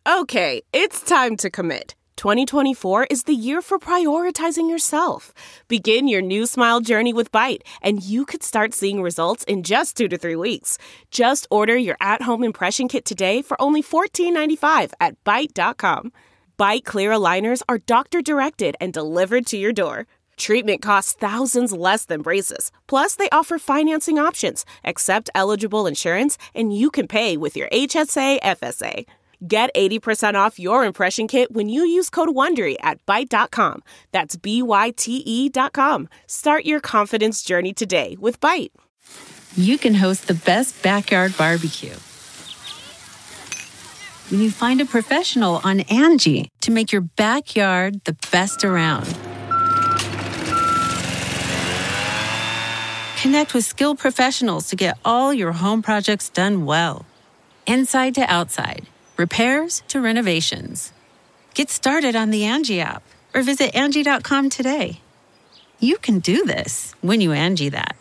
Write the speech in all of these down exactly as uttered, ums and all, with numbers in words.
Okay, it's time to commit. twenty twenty-four is the year for prioritizing yourself. Begin your new smile journey with Byte, and you could start seeing results in just two to three weeks. Just order your at-home impression kit today for only fourteen ninety-five at byte dot com. Byte clear aligners are doctor-directed and delivered to your door. Treatment costs thousands less than braces. Plus, they offer financing options, accept eligible insurance, and you can pay with your H S A F S A. Get eighty percent off your impression kit when you use code WONDERY at byte dot com. That's B Y T E dot com. Start your confidence journey today with Byte. You can host the best backyard barbecue when you find a professional on Angie to make your backyard the best around. Connect with skilled professionals to get all your home projects done well. Inside to outside. Repairs to renovations. Get started on the Angie app or visit Angie dot com today. You can do this when you Angie that.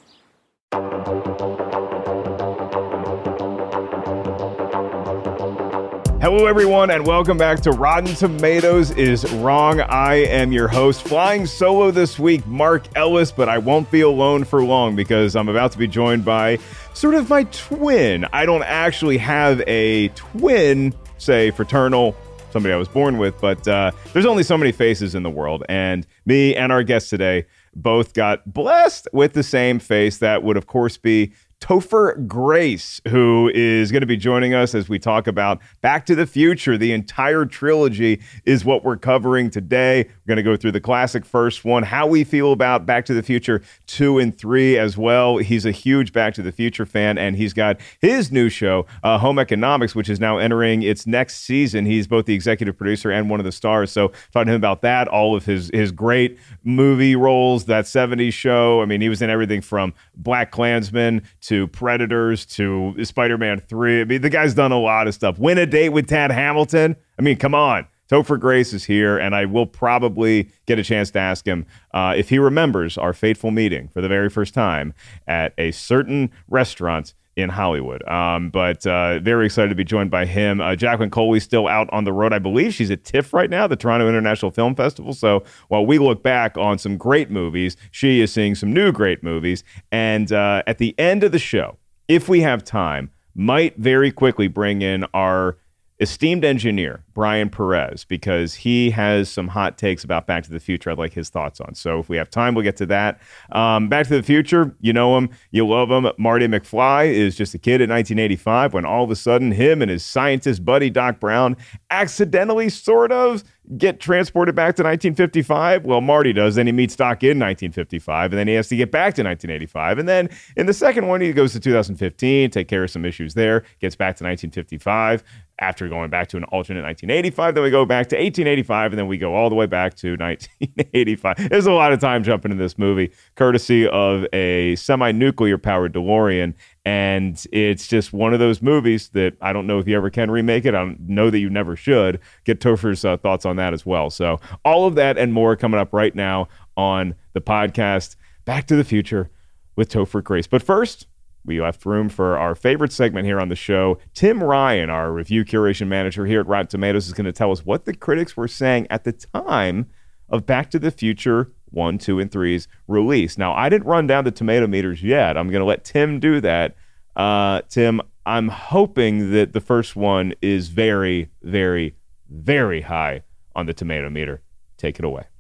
Hello, everyone, and welcome back to Rotten Tomatoes is Wrong. I am your host, flying solo this week, Mark Ellis, but I won't be alone for long because I'm about to be joined by sort of my twin. I don't actually have a twin, say, fraternal, somebody I was born with, but uh, there's only so many faces in the world, and me and our guest today both got blessed with the same face. That would, of course, be Topher Grace, who is going to be joining us as we talk about Back to the Future. The entire trilogy is what we're covering today. We're going to go through the classic first one, how we feel about Back to the Future two and three as well. He's a huge Back to the Future fan, and he's got his new show, uh, Home Economics, which is now entering its next season. He's both the executive producer and one of the stars. So talking to him about that, all of his, his great movie roles, that seventies show. I mean, he was in everything from Black Klansman to Predators to Spider-Man three. I mean, the guy's done a lot of stuff. Win a Date with Tad Hamilton. I mean, come on. Topher Grace is here, and I will probably get a chance to ask him uh, if he remembers our fateful meeting for the very first time at a certain restaurant in Hollywood. Um, but uh, very excited to be joined by him. Uh, Jacqueline Coley's still out on the road. I believe she's at TIFF right now, the Toronto International Film Festival. So while we look back on some great movies, she is seeing some new great movies. And uh, at the end of the show, if we have time, might very quickly bring in our esteemed engineer, Brian Perez, because he has some hot takes about Back to the Future I'd like his thoughts on. So if we have time, we'll get to that. Um, Back to the Future, you know him, you love him. Marty McFly is just a kid in nineteen eighty-five when all of a sudden him and his scientist buddy, Doc Brown, accidentally sort of get transported back to nineteen fifty-five. Well, Marty does. Then he meets Doc in nineteen fifty-five, and then he has to get back to nineteen eighty-five. And then in the second one, he goes to two thousand fifteen, take care of some issues there, gets back to nineteen fifty-five. After going back to an alternate nineteen eighty-five, then we go back to eighteen eighty-five, and then we go all the way back to nineteen eighty-five. There's a lot of time jumping in this movie, courtesy of a semi-nuclear powered DeLorean, and it's just one of those movies that I don't know if you ever can remake it. I don't know that you never should. Get Topher's uh, thoughts on that as well. So all of that and more coming up right now on the podcast, Back to the Future with Topher Grace. But first, we left room for our favorite segment here on the show. Tim Ryan, our review curation manager here at Rotten Tomatoes, is going to tell us what the critics were saying at the time of Back to the Future one, two, and three's release. Now, I didn't run down the tomato meters yet. I'm going to let Tim do that. Uh, Tim, I'm hoping that the first one is very, very, very high on the tomato meter. Take it away.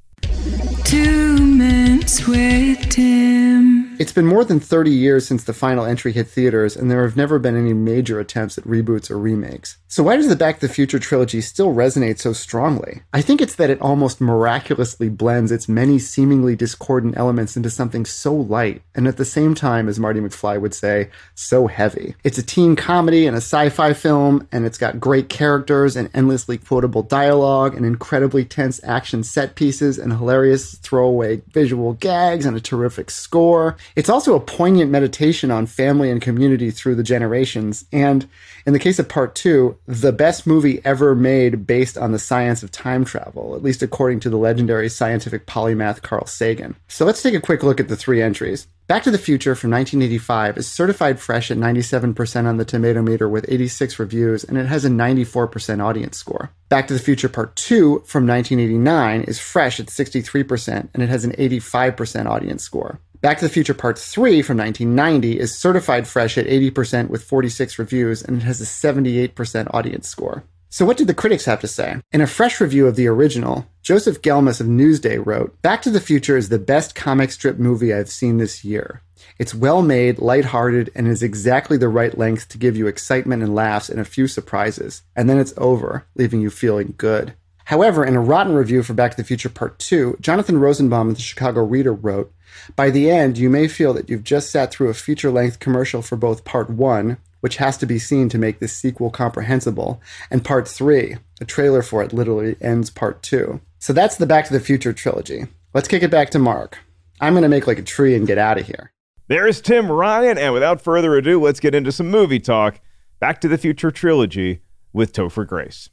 Two minutes with Tim. It's been more than thirty years since the final entry hit theaters, and there have never been any major attempts at reboots or remakes. So why does the Back to the Future trilogy still resonate so strongly? I think it's that it almost miraculously blends its many seemingly discordant elements into something so light, and at the same time, as Marty McFly would say, so heavy. It's a teen comedy and a sci-fi film, and it's got great characters and endlessly quotable dialogue and incredibly tense action set pieces and hilarious throwaway visual gags and a terrific score. It's also a poignant meditation on family and community through the generations. And in the case of part two, the best movie ever made based on the science of time travel, at least according to the legendary scientific polymath Carl Sagan. So let's take a quick look at the three entries. Back to the Future from nineteen eighty-five is certified fresh at ninety-seven percent on the Tomato Meter with eighty-six reviews, and it has a ninety-four percent audience score. Back to the Future Part two from nineteen eighty-nine is fresh at sixty-three percent, and it has an eighty-five percent audience score. Back to the Future Part three from nineteen ninety is certified fresh at eighty percent with forty-six reviews, and it has a seventy-eight percent audience score. So what did the critics have to say? In a fresh review of the original, Joseph Gelmus of Newsday wrote, "Back to the Future is the best comic strip movie I've seen this year. It's well made, lighthearted, and is exactly the right length to give you excitement and laughs and a few surprises. And then it's over, leaving you feeling good." However, in a rotten review for Back to the Future Part two, Jonathan Rosenbaum of the Chicago Reader wrote, "By the end, you may feel that you've just sat through a feature-length commercial for both Part one, which has to be seen to make this sequel comprehensible, and Part three, a trailer for it literally ends Part two. So that's the Back to the Future trilogy. Let's kick it back to Mark. I'm going to make like a tree and get out of here. There's Tim Ryan, and without further ado, let's get into some movie talk. Back to the Future trilogy with Topher Grace.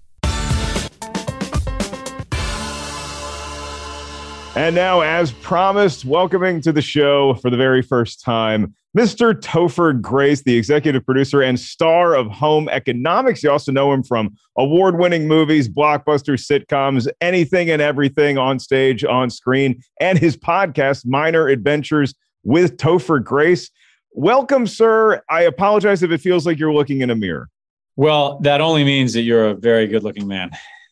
And now, as promised, welcoming to the show for the very first time, Mister Topher Grace, the executive producer and star of Home Economics. You also know him from award-winning movies, blockbuster sitcoms, anything and everything on stage, on screen, and his podcast, Minor Adventures with Topher Grace. Welcome, sir. I apologize if it feels like you're looking in a mirror. Well, that only means that you're a very good-looking man.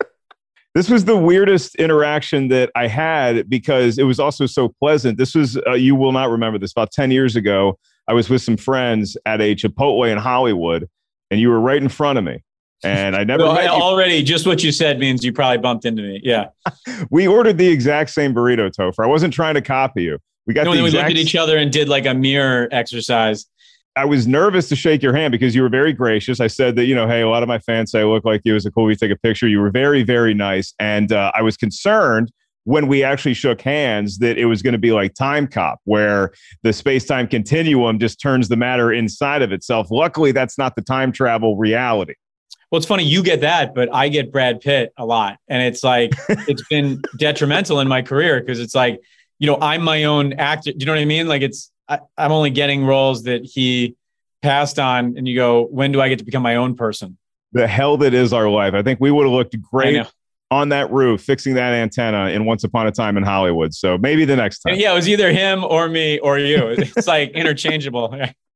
This was the weirdest interaction that I had because it was also so pleasant. This was, uh, you will not remember this, about ten years ago. I was with some friends at a Chipotle in Hollywood, and you were right in front of me. And I never well, met you. Already, just what you said means you probably bumped into me. Yeah. We ordered the exact same burrito, Topher. I wasn't trying to copy you. We got you know, the then we exact... looked at each other and did like a mirror exercise. I was nervous to shake your hand because you were very gracious. I said that, you know, hey, a lot of my fans say I look like you. Is it cool if we take a picture? You were very, very nice. And uh, I was concerned when we actually shook hands that it was going to be like Time Cop, where the space-time continuum just turns the matter inside of itself. Luckily, that's not the time travel reality. Well, it's funny you get that, but I get Brad Pitt a lot. And it's like, it's been detrimental in my career because it's like, you know, I'm my own actor. Do you know what I mean? Like it's, I, I'm only getting roles that he passed on. And you go, when do I get to become my own person? The hell that is our life. I think we would have looked great on that roof, fixing that antenna in Once Upon a Time in Hollywood. So maybe the next time. Yeah, it was either him or me or you. It's like interchangeable.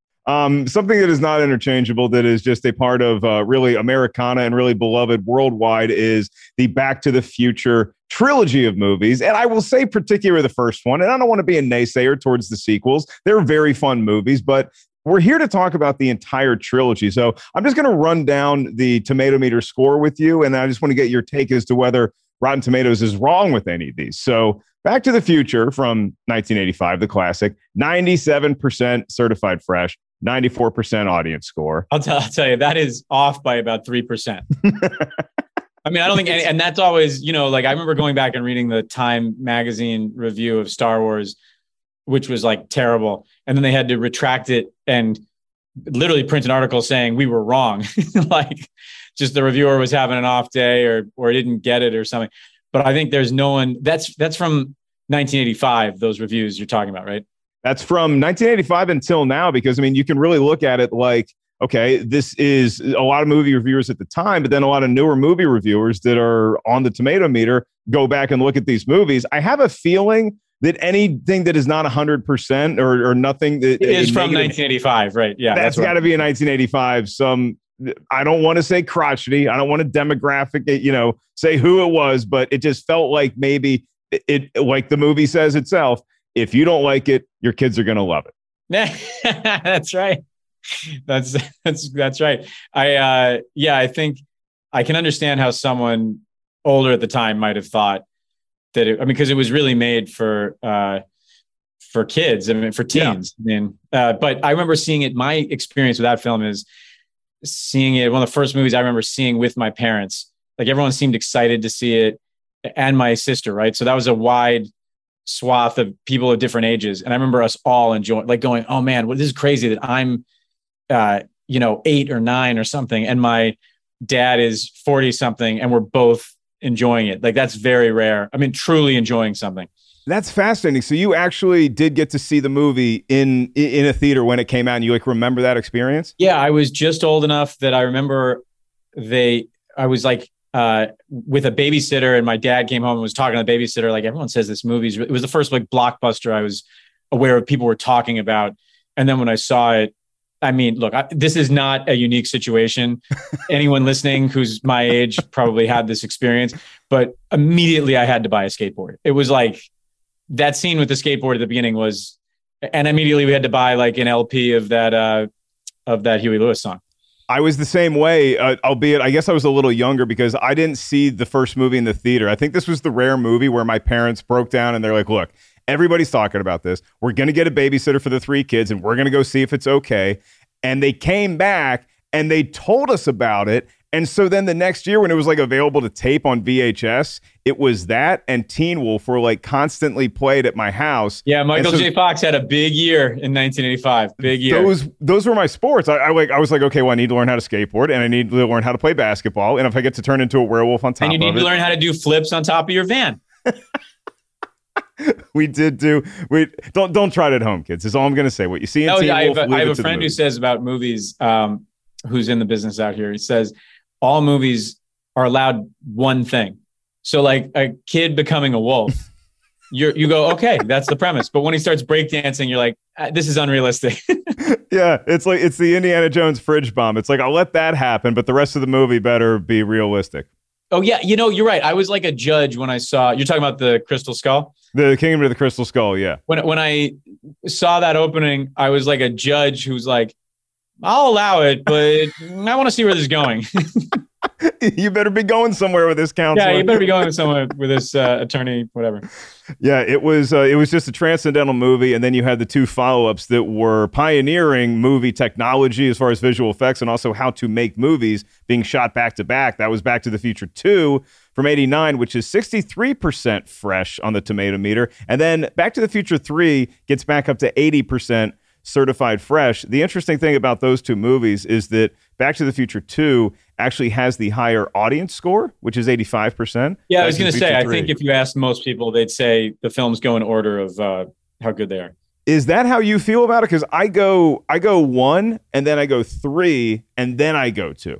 Um, something that is not interchangeable, that is just a part of uh, really Americana and really beloved worldwide, is the Back to the Future trilogy of movies. And I will say particularly the first one, and I don't want to be a naysayer towards the sequels. They're very fun movies, but we're here to talk about the entire trilogy. So I'm just going to run down the Tomato Meter score with you, and I just want to get your take as to whether Rotten Tomatoes is wrong with any of these. So Back to the Future from nineteen eighty-five, the classic, ninety-seven percent certified fresh, ninety-four percent audience score. I'll, t- I'll tell you, that is off by about three percent. I mean, I don't think, any, and that's always, you know, like I remember going back and reading the Time magazine review of Star Wars, which was like terrible. And then they had to retract it and literally print an article saying we were wrong. Like just the reviewer was having an off day or, or didn't get it or something. But I think there's no one that's, that's from nineteen eighty-five, those reviews you're talking about, right? That's from nineteen eighty-five until now, because I mean, you can really look at it like, okay, this is a lot of movie reviewers at the time, but then a lot of newer movie reviewers that are on the Tomato Meter go back and look at these movies. I have a feeling that anything that is not one hundred percent or, or nothing that it is from negative, nineteen eighty-five, right? Yeah, that's, that's got to be in nineteen eighty-five. Some, I don't want to say crotchety, I don't want to demographic it, you know, say who it was, but it just felt like maybe it, it like the movie says itself. If you don't like it, your kids are going to love it. That's right. That's that's that's right. I uh, yeah, I think I can understand how someone older at the time might have thought that. It, I mean, because it was really made for uh, for kids. I mean, for teens. Yeah. I mean, uh, but I remember seeing it. My experience with that film is seeing it. One of the first movies I remember seeing with my parents. Like everyone seemed excited to see it, and my sister. Right, so that was a wide swath of people of different ages. And I remember us all enjoying, like going, oh man, well, this is crazy that I'm, uh, you know, eight or nine or something. And my dad is forty something and we're both enjoying it. Like that's very rare. I mean, truly enjoying something. That's fascinating. So you actually did get to see the movie in in a theater when it came out, and you like remember that experience? Yeah, I was just old enough that I remember they. I was like uh, with a babysitter, and my dad came home and was talking to the babysitter. Like everyone says, this movie's. It was the first like blockbuster I was aware of people were talking about, and then when I saw it, I mean, look, I, this is not a unique situation. Anyone listening who's my age probably had this experience, but immediately I had to buy a skateboard. It was like. That scene with the skateboard at the beginning was, and immediately we had to buy like an L P of that, uh, of that Huey Lewis song. I was the same way, uh, albeit I guess I was a little younger because I didn't see the first movie in the theater. I think this was the rare movie where my parents broke down and they're like, look, everybody's talking about this. We're going to get a babysitter for the three kids and we're going to go see if it's okay. And they came back and they told us about it. And so then the next year when it was like available to tape on V H S, it was that and Teen Wolf were like constantly played at my house. Yeah, Michael so, J. Fox had a big year in nineteen eighty-five. Big year. Those those were my sports. I, I like I was like, okay, well, I need to learn how to skateboard and I need to learn how to play basketball. And if I get to turn into a werewolf on top of it. And you need to it, learn how to do flips on top of your van. We did do we don't don't try it at home, kids. Is all I'm gonna say. What you see in no, Teen I Wolf, have a, I have a friend who says about movies, um, who's in the business out here. He says all movies are allowed one thing. So like a kid becoming a wolf, you you go, okay, that's the premise. But when he starts breakdancing, you're like, this is unrealistic. Yeah, it's like it's the Indiana Jones fridge bomb. It's like I'll let that happen, but the rest of the movie better be realistic. Oh yeah, you know, you're right. I was like a judge when I saw. You're talking about the Crystal Skull, the Kingdom of the Crystal Skull. Yeah. When when I saw that opening, I was like a judge who's like, I'll allow it, but I want to see where this is going. You better be going somewhere with this counselor. Yeah, you better be going somewhere with this uh, attorney, whatever. Yeah, it was uh, it was just a transcendental movie, and then you had the two follow-ups that were pioneering movie technology as far as visual effects and also how to make movies being shot back to back. That was Back to the Future two from eighty-nine, which is sixty-three percent fresh on the tomato meter, and then Back to the Future three gets back up to eighty percent certified fresh. The interesting thing about those two movies is that Back to the Future two actually has the higher audience score, which is eighty-five percent. Yeah, I was going to say, I think if you asked most people, they'd say the films go in order of uh, how good they are. Is that how you feel about it? Because I go, I go one, and then I go three, and then I go two.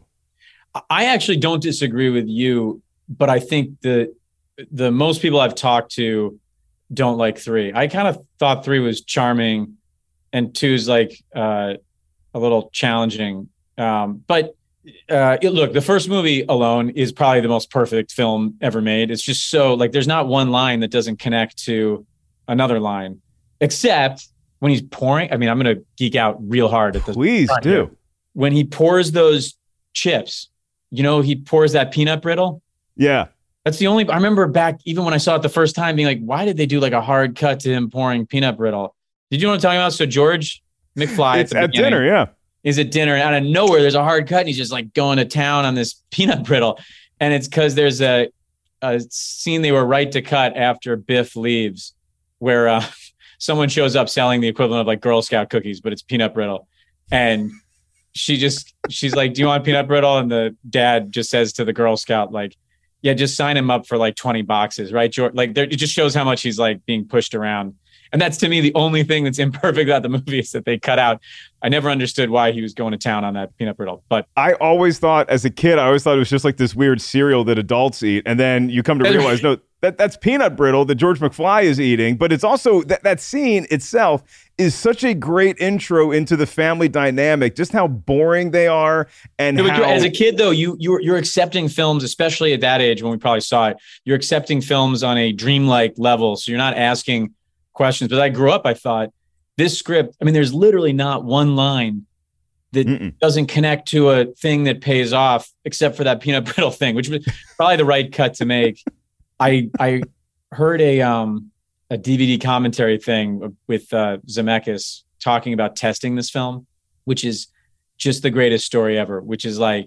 I actually don't disagree with you, but I think the the most people I've talked to don't like three. I kind of thought three was charming, and two's like uh, a little challenging. Um, but uh, it, look, the first movie alone is probably the most perfect film ever made. It's just so like there's not one line that doesn't connect to another line, except when he's pouring. I mean, I'm going to geek out real hard at this. Please do. Here. When he pours those chips, you know, he pours that peanut brittle. Yeah. That's the only, I remember back, even when I saw it the first time, being like, why did they do like a hard cut to him pouring peanut brittle? Did you know what I'm talking about? So George McFly it's at, at dinner, yeah. Is at dinner, and out of nowhere, there's a hard cut, and he's just like going to town on this peanut brittle. And it's because there's a, a scene they were right to cut after Biff leaves, where uh, someone shows up selling the equivalent of like Girl Scout cookies, but it's peanut brittle. And she just, she's like, do you want peanut brittle? And the dad just says to the Girl Scout, like, yeah, just sign him up for like twenty boxes, right, George? Like, it just shows how much he's like being pushed around. And that's, to me, the only thing that's imperfect about the movie is that they cut out. I never understood why he was going to town on that peanut brittle. But I always thought, as a kid, I always thought it was just like this weird cereal that adults eat. And then you come to realize, no, that, that's peanut brittle that George McFly is eating. But it's also, that, that scene itself is such a great intro into the family dynamic, just how boring they are. And how... As a kid, though, you, you're, you're accepting films, especially at that age when we probably saw it, you're accepting films on a dreamlike level. So you're not asking questions. But I grew up, I thought this script, I mean, there's literally not one line that Mm-mm. doesn't connect to a thing that pays off, except for that peanut brittle thing, which was probably the right cut to make. I I heard a um a D V D commentary thing with uh, Zemeckis talking about testing this film, which is just the greatest story ever, which is like,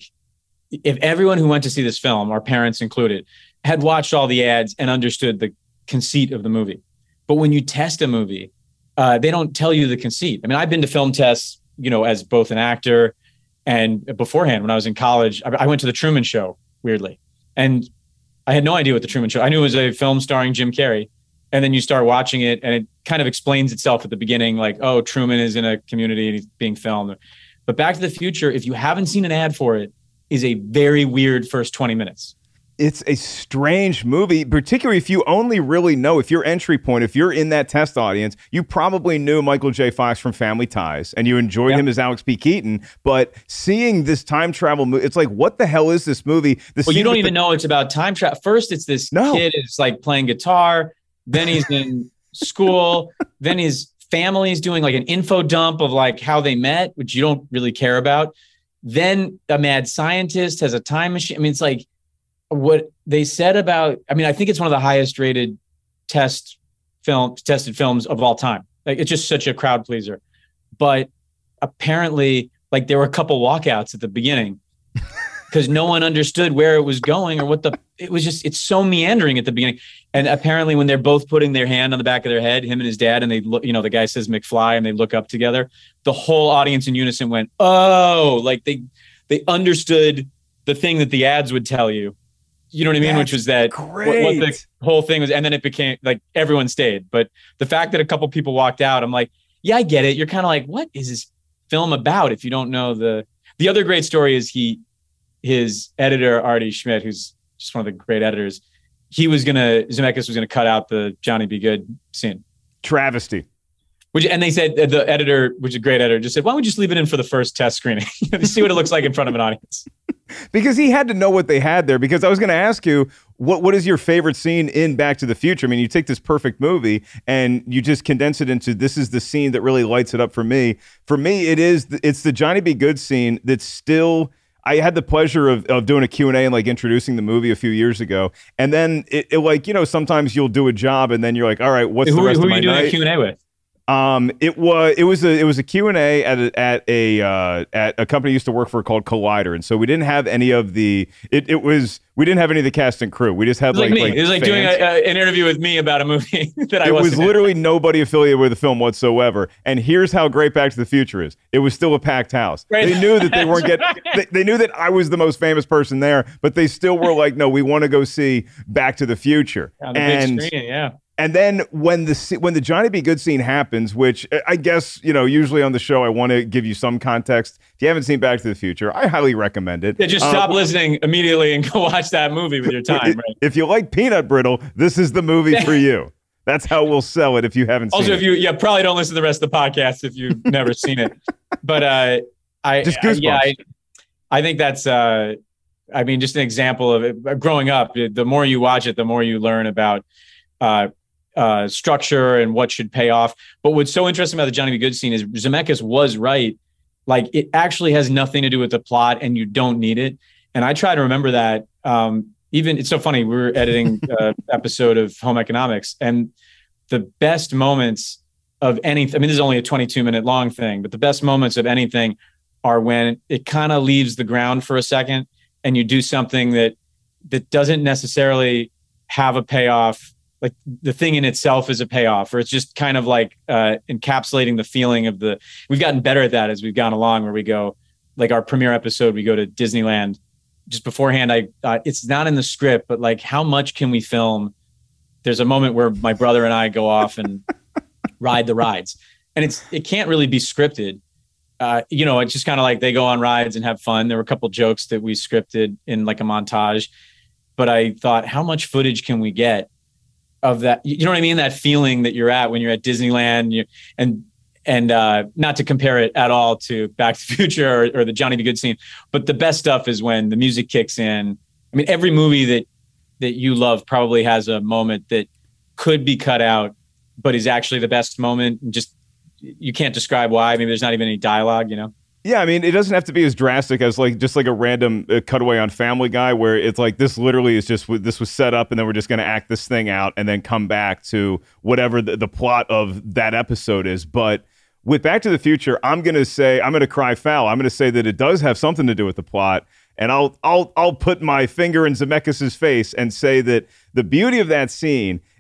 if everyone who went to see this film, our parents included, had watched all the ads and understood the conceit of the movie, But when you test a movie, uh, they don't tell you the conceit. I mean, I've been to film tests, you know, as both an actor and beforehand when I was in college. I, I went to the Truman Show, weirdly. And I had no idea what the Truman Show, I knew it was a film starring Jim Carrey. And then you start watching it and it kind of explains itself at the beginning, like, oh, Truman is in a community and he's being filmed. But Back to the Future, if you haven't seen an ad for it, is a very weird first twenty minutes. It's a strange movie, particularly if you only really know, if your entry point, if you're in that test audience, you probably knew Michael J. Fox from Family Ties and you enjoyed yep. him as Alex P. Keaton. But seeing this time travel movie, it's like, what the hell is this movie? The well, you don't even the- know it's about time travel. First, it's this no. kid is like playing guitar. Then he's in school. Then his family's doing like an info dump of like how they met, which you don't really care about. Then a mad scientist has a time machine. I mean, it's like what they said about, I mean, I think it's one of the highest rated test film tested films of all time. Like it's just such a crowd pleaser. But apparently, like there were a couple walkouts at the beginning because no one understood where it was going or what the, it was just, it's so meandering at the beginning. And apparently when they're both putting their hand on the back of their head, him and his dad, and they look, you know, the guy says McFly and they look up together, the whole audience in unison went, oh, like they, they understood the thing that the ads would tell you. You know what I mean? That's Which was that what, what the whole thing was. And then it became like everyone stayed. But the fact that a couple people walked out, I'm like, yeah, I get it. You're kind of like, what is this film about if you don't know the, the other great story is he, his editor, Artie Schmidt, who's just one of the great editors, he was going to, Zemeckis was going to cut out the Johnny Be Good scene. Travesty. Which, and they said, the editor, which is a great editor, just said, why don't we just leave it in for the first test screening? See what it looks like in front of an audience. Because he had to know what they had there. Because I was going to ask you, what what is your favorite scene in Back to the Future? I mean, you take this perfect movie and you just condense it into, this is the scene that really lights it up for me. For me, it is, it's the Johnny Be Good scene that's still... I had the pleasure of, of doing a Q and A and like introducing the movie a few years ago. And then it, it like, you know, sometimes you'll do a job and then you're like, all right, what's who, the rest who of my night? Who are you doing night? a Q and A with? Um, it was it was a it was a Q and A at a, at a uh, at a company I used to work for called Collider, and so we didn't have any of the it it was we didn't have any of the cast and crew. We just had it was like, like, me. like it was like fans. doing a, a, an interview with me about a movie that I it wasn't was in. literally nobody affiliated with the film whatsoever. And here's how great Back to the Future is: it was still a packed house. Right. They knew that they weren't getting. They, they knew that I was the most famous person there, but they still were like, no, we want to go see Back to the Future. On the and big screen, yeah. And then when the when the Johnny Be Good scene happens, which I guess, you know, usually on the show, I want to give you some context. If you haven't seen Back to the Future, I highly recommend it. Yeah, just um, stop listening immediately and go watch that movie with your time. Right? If you like Peanut Brittle, this is the movie for you. That's how we'll sell it if you haven't seen also, it. Also, if you, yeah, probably don't listen to the rest of the podcast if you've never seen it. But uh, I, just I, yeah, I, goosebumps. I think that's, uh, I mean, just an example of it. Growing up, the more you watch it, the more you learn about uh, uh, structure and what should pay off. But what's so interesting about the Johnny Be Good scene is Zemeckis was right. Like, it actually has nothing to do with the plot and you don't need it. And I try to remember that. Um, even it's so funny. We were editing an episode of Home Economics, and the best moments of anything, I mean, this is only a twenty-two minute long thing, but the best moments of anything are when it kind of leaves the ground for a second and you do something that, that doesn't necessarily have a payoff. Like the thing in itself is a payoff, or it's just kind of like uh, encapsulating the feeling of the, we've gotten better at that as we've gone along, where we go, like our premiere episode, we go to Disneyland. Just beforehand, I uh, it's not in the script, but like, how much can we film? There's a moment where my brother and I go off and ride the rides, and it's it can't really be scripted. Uh, you know, it's just kind of like they go on rides and have fun. There were a couple jokes that we scripted in like a montage, but I thought, how much footage can we get of that? You know what I mean? That feeling that you're at when you're at Disneyland, you, and and uh, not to compare it at all to Back to the Future or, or the Johnny Be Good scene, but the best stuff is when the music kicks in. I mean, every movie that that you love probably has a moment that could be cut out, but is actually the best moment. And just, you can't describe why. Maybe there's not even any dialogue, you know? Yeah, I mean, it doesn't have to be as drastic as like just like a random uh, cutaway on Family Guy, where it's like, this literally is just, this was set up and then we're just going to act this thing out and then come back to whatever the, the plot of that episode is. But with Back to the Future, I'm going to say, I'm going to cry foul. I'm going to say that it does have something to do with the plot. And I'll I'll I'll put my finger in Zemeckis' face and say that the beauty of that scene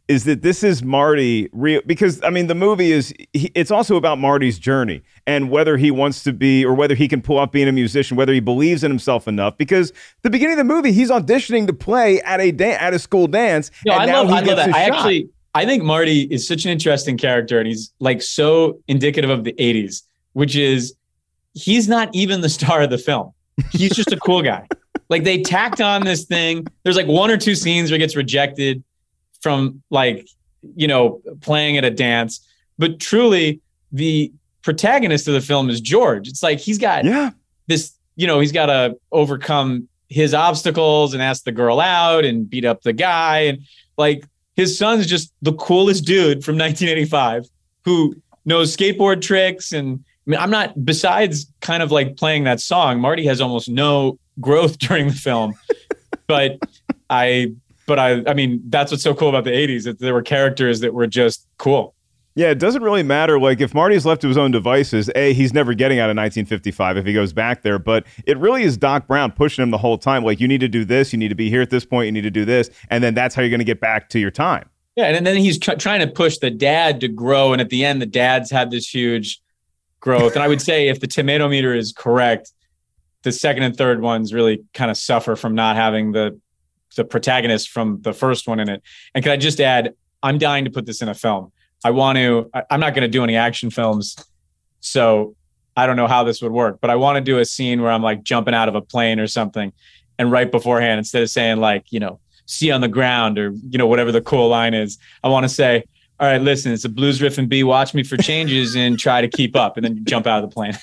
is that this is Marty real, because I mean the movie is he, it's also about Marty's journey and whether he wants to be or whether he can pull off being a musician, whether he believes in himself enough, because the beginning of the movie he's auditioning to play at a da- at a school dance. No, and I now love, he I love gets that. his I shot. actually I think Marty is such an interesting character, and he's like so indicative of the eighties, which is he's not even the star of the film. He's just a cool guy. Like they tacked on this thing. There's like one or two scenes where he gets rejected from like, you know, playing at a dance. But truly, the protagonist of the film is George. It's like he's got yeah. this, you know, he's got to overcome his obstacles and ask the girl out and beat up the guy. And like his son's just the coolest dude from nineteen eighty-five who knows skateboard tricks. And I mean, I'm not, besides kind of like playing that song, Marty has almost no growth during the film. But I... But I, I mean, that's what's so cool about the eighties, that there were characters that were just cool. Yeah, it doesn't really matter. Like, if Marty's left to his own devices, A, he's never getting out of nineteen fifty-five if he goes back there. But it really is Doc Brown pushing him the whole time. Like, you need to do this. You need to be here at this point. You need to do this. And then that's how you're going to get back to your time. Yeah, and then he's tr- trying to push the dad to grow. And at the end, the dad's had this huge growth. And I would say if the tomato meter is correct, the second and third ones really kind of suffer from not having the the protagonist from the first one in it. And can I just add, I'm dying to put this in a film. I want to, I, I'm not going to do any action films, so I don't know how this would work, but I want to do a scene where I'm like jumping out of a plane or something. And right beforehand, instead of saying like, you know, see on the ground or, you know, whatever the cool line is, I want to say, all right, listen, it's a blues riff and B, watch me for changes and try to keep up. And then you jump out of the plane.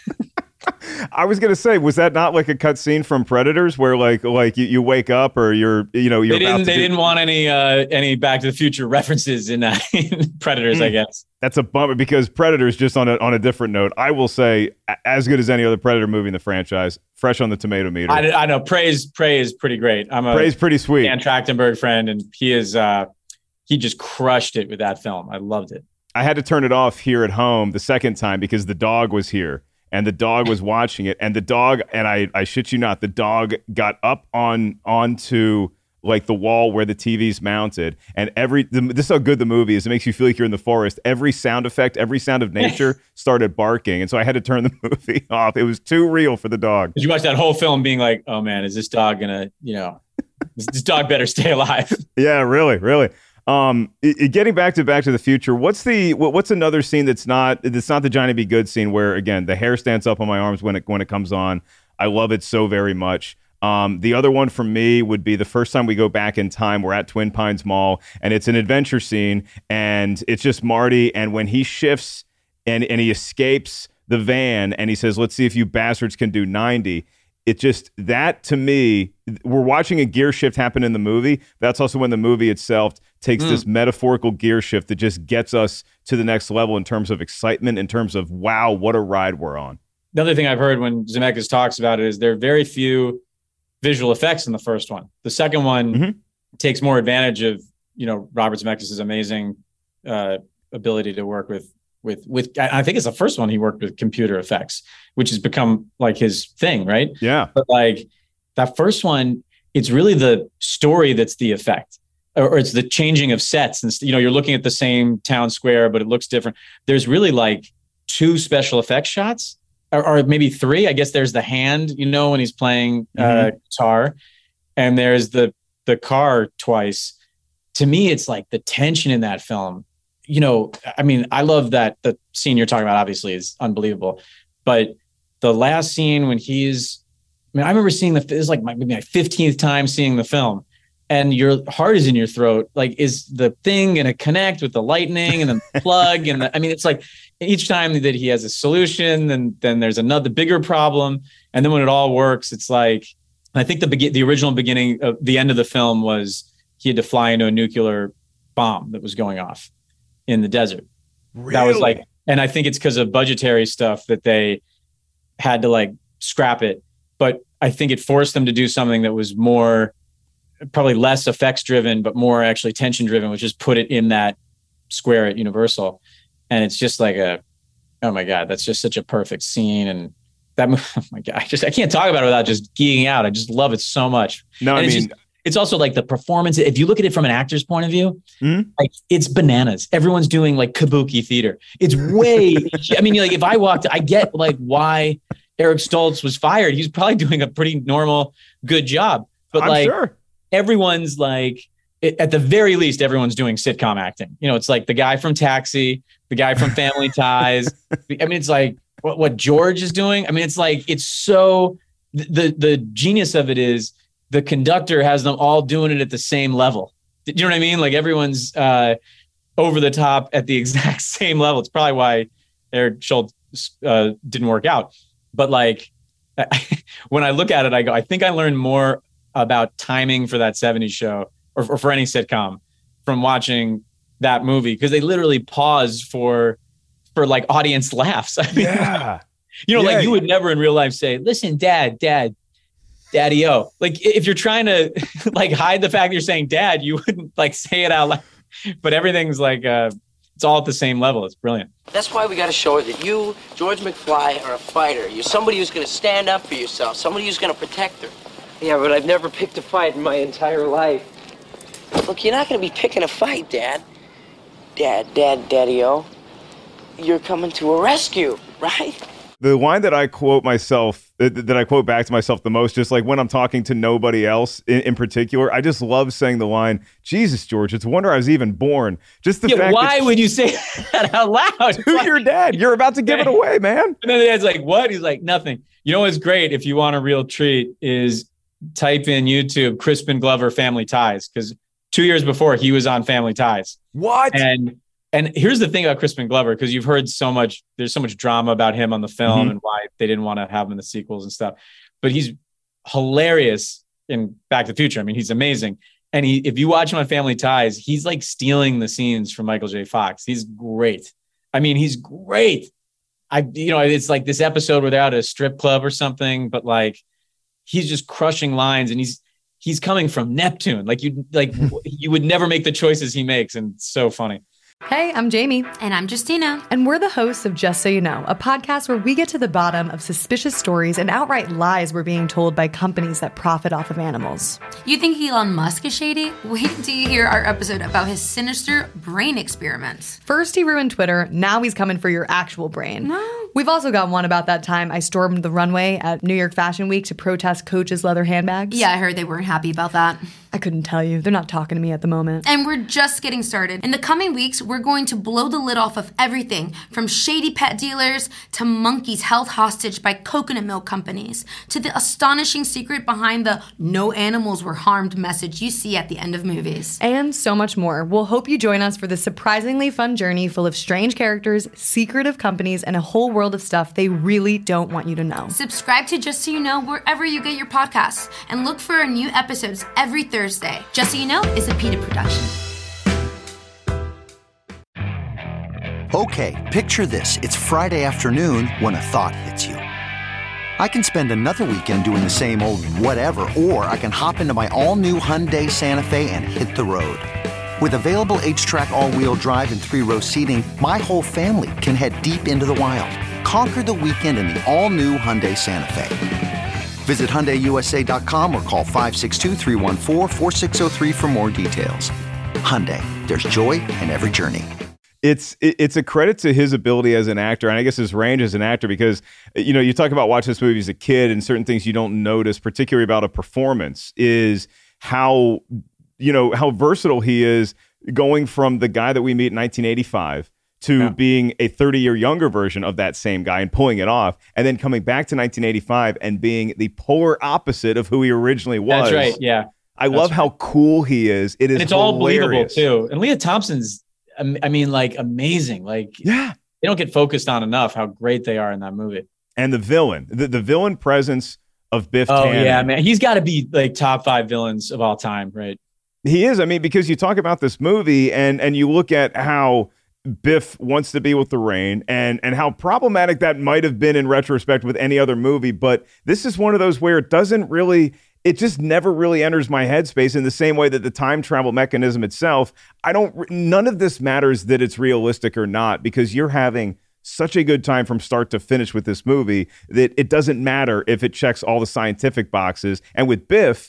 I was gonna say, was that not like a cut scene from Predators, where like like you, you wake up or you're you know you're they about didn't to they do- didn't want any uh, any Back to the Future references in, uh, in Predators, Mm. I guess. That's a bummer, because Predators, just on a on a different note, I will say, a- as good as any other Predator movie in the franchise, fresh on the tomato meter. I, I know praise Prey is pretty great. I'm a Prey's pretty sweet. Dan Trachtenberg friend, and he is uh, he just crushed it with that film. I loved it. I had to turn it off here at home the second time because the dog was here. And the dog was watching it, and the dog, and I, I shit you not, the dog got up on onto like the wall where the T V's mounted, and every the, this is how good the movie is. It makes you feel like you're in the forest. Every sound effect, every sound of nature started barking, and so I had to turn the movie off. It was too real for the dog. Did you watch that whole film being like, oh man, is this dog gonna, you know, this, this dog better stay alive? Yeah, really, really. Um, it, it- getting back to Back to the Future, what's the what, what's another scene that's not that's not the Johnny B. Good scene, where again the hair stands up on my arms when it when it comes on. I love it so very much. Um, the other one for me would be the first time we go back in time. We're at Twin Pines Mall, and it's an adventure scene, and it's just Marty. And when he shifts and and he escapes the van, and he says, "Let's see if you bastards can do ninety." It just, that to me, we're watching a gear shift happen in the movie. That's also when the movie itself takes mm. this metaphorical gear shift that just gets us to the next level in terms of excitement, in terms of, wow, what a ride we're on. The other thing I've heard when Zemeckis talks about it is there are very few visual effects in the first one. The second one mm-hmm. takes more advantage of, you know, Robert Zemeckis' amazing uh, ability to work with With with I think it's the first one he worked with computer effects, which has become like his thing, right? Yeah. But like that first one, it's really the story that's the effect, or, or it's the changing of sets, and you know you're looking at the same town square, but it looks different. There's really like two special effects shots, or, or maybe three. I guess there's the hand, you know, when he's playing mm-hmm. uh, guitar, and there's the the car twice. To me, it's like the tension in that film. You know, I mean, I love that the scene you're talking about obviously is unbelievable, but the last scene when he's, I mean, I remember seeing the, this is like my, maybe my fifteenth time seeing the film, and your heart is in your throat. Like, is the thing going to connect with the lightning and the plug? And the, I mean, it's like each time that he has a solution, then, then there's another bigger problem. And then when it all works, it's like, I think the begin, the original beginning of the end of the film was he had to fly into a nuclear bomb that was going off in the desert. Really? That was like, and I think it's because of budgetary stuff that they had to like scrap it. But I think it forced them to do something that was more, probably less effects driven, but more actually tension driven, which is put it in that square at Universal. And it's just like a, oh my God, that's just such a perfect scene. And that, oh my God, I just, I can't talk about it without just geeking out. I just love it so much. No, and I it's mean, just, it's also like the performance. If you look at it from an actor's point of view, mm-hmm. like it's bananas. Everyone's doing like kabuki theater. It's way, I mean, like if I walked, I get like why Eric Stoltz was fired. He's probably doing a pretty normal, good job. But I'm like sure. everyone's like, it, at the very least, everyone's doing sitcom acting. You know, it's like the guy from Taxi, the guy from Family Ties. I mean, it's like what, what George is doing. I mean, it's like, it's so, the the genius of it is the conductor has them all doing it at the same level. Do you know what I mean? Like everyone's uh, over the top at the exact same level. It's probably why Eric Schultz uh, didn't work out. But like, when I look at it, I go, I think I learned more about timing for that seventies show or, or for any sitcom from watching that movie. Cause they literally pause for, for like audience laughs. I mean, yeah. You know, yeah. like you would never in real life say, listen, dad, dad, daddy-o. Like if you're trying to like hide the fact that you're saying dad, you wouldn't like say it out loud. But everything's like, uh, it's all at the same level. It's brilliant. That's why we got to show her that you, George McFly, are a fighter. You're somebody who's going to stand up for yourself, somebody who's going to protect her. Yeah, but I've never picked a fight in my entire life. Look, you're not going to be picking a fight, Dad. Dad, Dad, Daddy-o. You're coming to a rescue, right? The line that I quote myself, that, that I quote back to myself the most, just like when I'm talking to nobody else in, in particular, I just love saying the line, Jesus, George, it's a wonder I was even born. Just the yeah, fact why that, would you say that out loud? To your dad, you're about to give it away, man. And then the dad's like, what? He's like, nothing. You know what's great if you want a real treat is type in YouTube, Crispin Glover Family Ties, because two years before he was on Family Ties. What? And And here's the thing about Crispin Glover, because you've heard so much, there's so much drama about him on the film mm-hmm. and why they didn't want to have him in the sequels and stuff. But he's hilarious in Back to the Future. I mean, he's amazing. And he, if you watch him on Family Ties, he's like stealing the scenes from Michael J. Fox. He's great. I mean, he's great. I, you know, it's like this episode where they're at a strip club or something, but like he's just crushing lines, and he's he's coming from Neptune. Like you, like you would never make the choices he makes, and it's so funny. Hey, I'm Jamie. And I'm Justina. And we're the hosts of Just So You Know, a podcast where we get to the bottom of suspicious stories and outright lies we're being told by companies that profit off of animals. You think Elon Musk is shady? Wait until you hear our episode about his sinister brain experiments. First he ruined Twitter, now he's coming for your actual brain. No. We've also got one about that time I stormed the runway at New York Fashion Week to protest Coach's leather handbags. Yeah, I heard they weren't happy about that. I couldn't tell you. They're not talking to me at the moment. And we're just getting started. In the coming weeks, we're going to blow the lid off of everything from shady pet dealers to monkeys held hostage by coconut milk companies to the astonishing secret behind the no animals were harmed message you see at the end of movies. And so much more. We'll hope you join us for this surprisingly fun journey full of strange characters, secretive companies, and a whole world of stuff they really don't want you to know. Subscribe to Just So You Know wherever you get your podcasts and look for our new episodes every Thursday. Just So You Know is a PETA production. Okay, picture this. It's Friday afternoon when a thought hits you. I can spend another weekend doing the same old whatever, or I can hop into my all-new Hyundai Santa Fe and hit the road. With available H-Track all-wheel drive and three-row seating, my whole family can head deep into the wild. Conquer the weekend in the all-new Hyundai Santa Fe. Visit Hyundai U S A dot com or call five six two, three one four, four six zero three for more details. Hyundai, there's joy in every journey. It's it's a credit to his ability as an actor, and I guess his range as an actor, because, you know, you talk about watching this movie as a kid and certain things you don't notice, particularly about a performance, is how, you know, how versatile he is, going from the guy that we meet in nineteen eighty-five to yeah. being a thirty-year younger version of that same guy and pulling it off, and then coming back to nineteen eighty-five and being the polar opposite of who he originally was. That's right, yeah. I That's love right. how cool he is. It is and it's hilarious. all believable, too. And Leah Thompson's, I mean, like, amazing. Like, yeah, they don't get focused on enough how great they are in that movie. And the villain, the, the villain presence of Biff Oh, Tannen. yeah, man. He's got to be, like, top five villains of all time, right? He is. I mean, because you talk about this movie and and you look at how Biff wants to be with Lorraine, and and how problematic that might have been in retrospect with any other movie. But this is one of those where it doesn't really, it just never really enters my headspace in the same way that the time travel mechanism itself. I don't, none of this matters that it's realistic or not, because you're having such a good time from start to finish with this movie that it doesn't matter if it checks all the scientific boxes. And with Biff,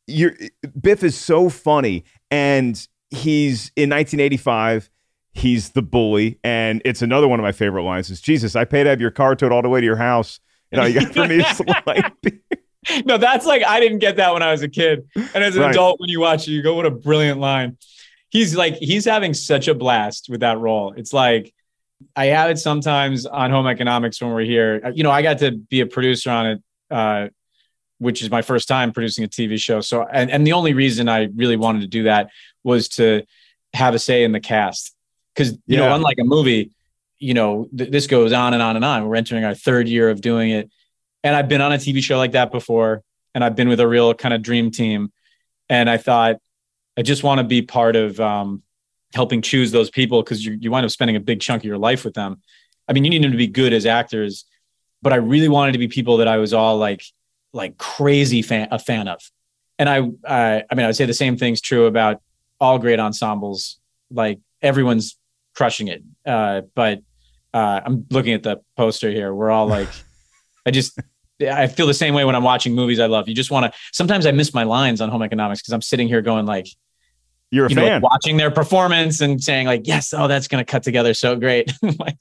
you're, Biff is so funny, and he's in nineteen eighty-five. He's the bully, and it's another one of my favorite lines. Is Jesus, I paid to have your car towed all the way to your house, and all you got for me is light beer. No, that's like, I didn't get that when I was a kid. And as an Right. adult, when you watch it, you go, what a brilliant line. He's like, he's having such a blast with that role. It's like, I have it sometimes on Home Economics when we're here. You know, I got to be a producer on it, uh, which is my first time producing a T V show. So, and, and the only reason I really wanted to do that was to have a say in the cast. Because, you Yeah. know, unlike a movie, you know, th- this goes on and on and on. We're entering our third year of doing it. And I've been on a T V show like that before. And I've been with a real kind of dream team. And I thought, I just want to be part of um, helping choose those people, because you, you wind up spending a big chunk of your life with them. I mean, you need them to be good as actors, but I really wanted to be people that I was all like, like crazy fan, a fan of. And I, I, I mean, I would say the same thing's true about all great ensembles. Like everyone's crushing it. Uh, but uh, I'm looking at the poster here. We're all like, I just, I feel the same way when I'm watching movies I love. You just want to, sometimes I miss my lines on Home Economics because I'm sitting here going like, You're a you fan. know, watching their performance and saying like, yes, oh, that's going to cut together so great. Like,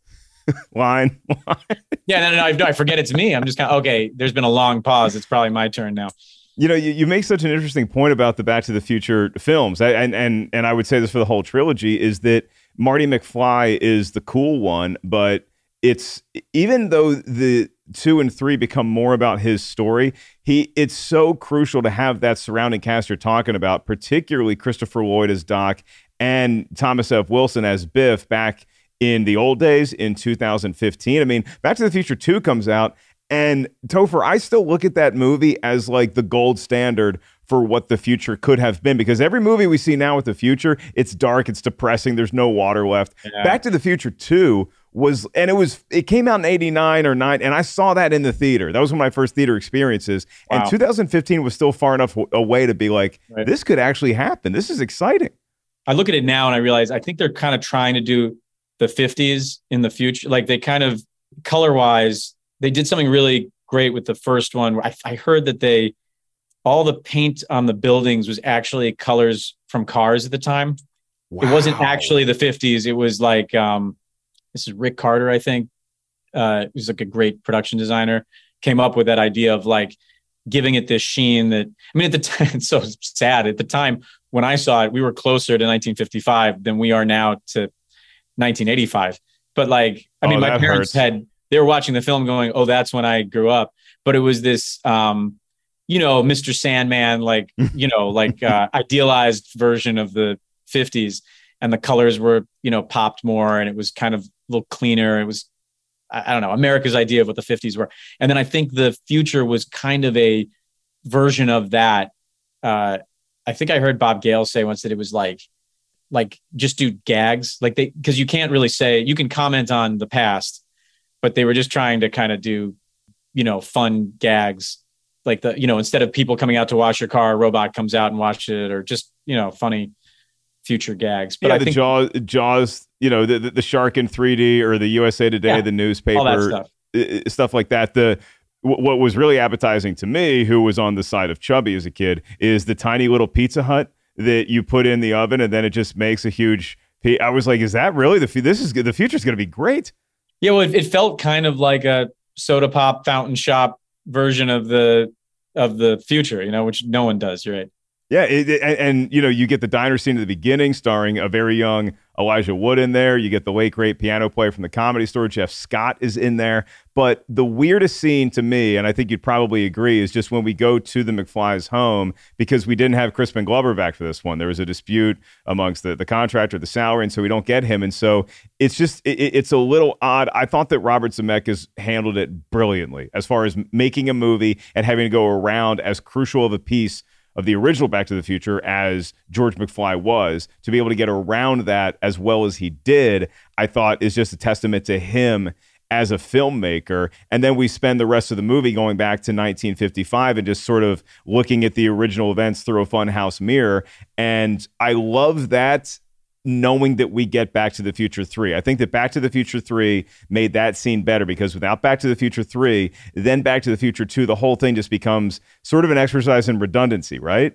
Line. yeah, no, no, no, I forget it's me. I'm just kind of, okay, there's been a long pause. It's probably my turn now. You know, you, you make such an interesting point about the Back to the Future films. I, and, and, and I would say this for the whole trilogy, is that Marty McFly is the cool one, but it's, even though the two and three become more about his story, he it's so crucial to have that surrounding cast you're talking about, particularly Christopher Lloyd as Doc and Thomas F. Wilson as Biff back in the old days in two thousand fifteen. I mean, Back to the Future two comes out, and Topher, I still look at that movie as like the gold standard for what the future could have been, because every movie we see now with the future, it's dark, it's depressing, there's no water left. Yeah. Back to the Future two was, and it was, it came out in eighty-nine or nine, and I saw that in the theater. That was one of my first theater experiences. Wow. And two thousand fifteen was still far enough w- away to be like, Right. this could actually happen. This is exciting. I look at it now and I realize I think they're kind of trying to do the fifties in the future. Like they kind of color wise, they did something really great with the first one. I, I heard that they, all the paint on the buildings was actually colors from cars at the time. It wasn't actually the fifties. It was like, um, this is Rick Carter, I think. Uh, he's like a great production designer, came up with that idea of like giving it this sheen that, I mean, at the time, it's so sad. At the time when I saw it, we were closer to nineteen fifty-five than we are now to nineteen eighty-five. But like, I mean, Oh, my that parents hurts. had, they were watching the film going, oh, that's when I grew up. But it was this, um, you know, Mister Sandman, like, you know, like uh, idealized version of the fifties. And the colors were, you know, popped more, and it was kind of a little cleaner. It was, I, I don't know, America's idea of what the fifties were. And then I think the future was kind of a version of that. Uh, I think I heard Bob Gale say once that it was like, like just do gags, like they, because you can't really say, you can comment on the past, but they were just trying to kind of do, you know, fun gags, like the, you know, instead of people coming out to wash your car, a robot comes out and watch it, or just, you know, funny future gags. But yeah, I the think Jaws, Jaws, you know, the, the the shark in three D, or the U S A Today, Yeah, the newspaper, all that stuff. uh, stuff like that. The w- what was really appetizing to me, who was on the side of chubby as a kid, is the tiny little Pizza Hut that you put in the oven and then it just makes a huge. P- I was like, is that really the? F- this is the future's going to be great. Yeah, well, it, it felt kind of like a soda pop fountain shop version of the of the future, you know, which no one does. You're right. Yeah, it, it- and, and you know, you get the diner scene at the beginning, starring a very young Elijah Wood in there. You get the late great piano player from the Comedy Store, Jeff Scott, is in there. But the weirdest scene to me, and I think you'd probably agree, is just when we go to the McFly's home, because we didn't have Crispin Glover back for this one. There was a dispute amongst the, the contractor, the salary, and so we don't get him. And so it's just, it, it's a little odd. I thought that Robert Zemeckis handled it brilliantly as far as making a movie and having to go around as crucial of a piece of the original Back to the Future as George McFly was. To be able to get around that as well as he did, I thought is just a testament to him as a filmmaker. And then we spend the rest of the movie going back to nineteen fifty-five and just sort of looking at the original events through a funhouse mirror. And I love that, knowing that we get Back to the Future three. I think that Back to the Future three made that scene better, because without Back to the Future three, then Back to the Future two, the whole thing just becomes sort of an exercise in redundancy, right?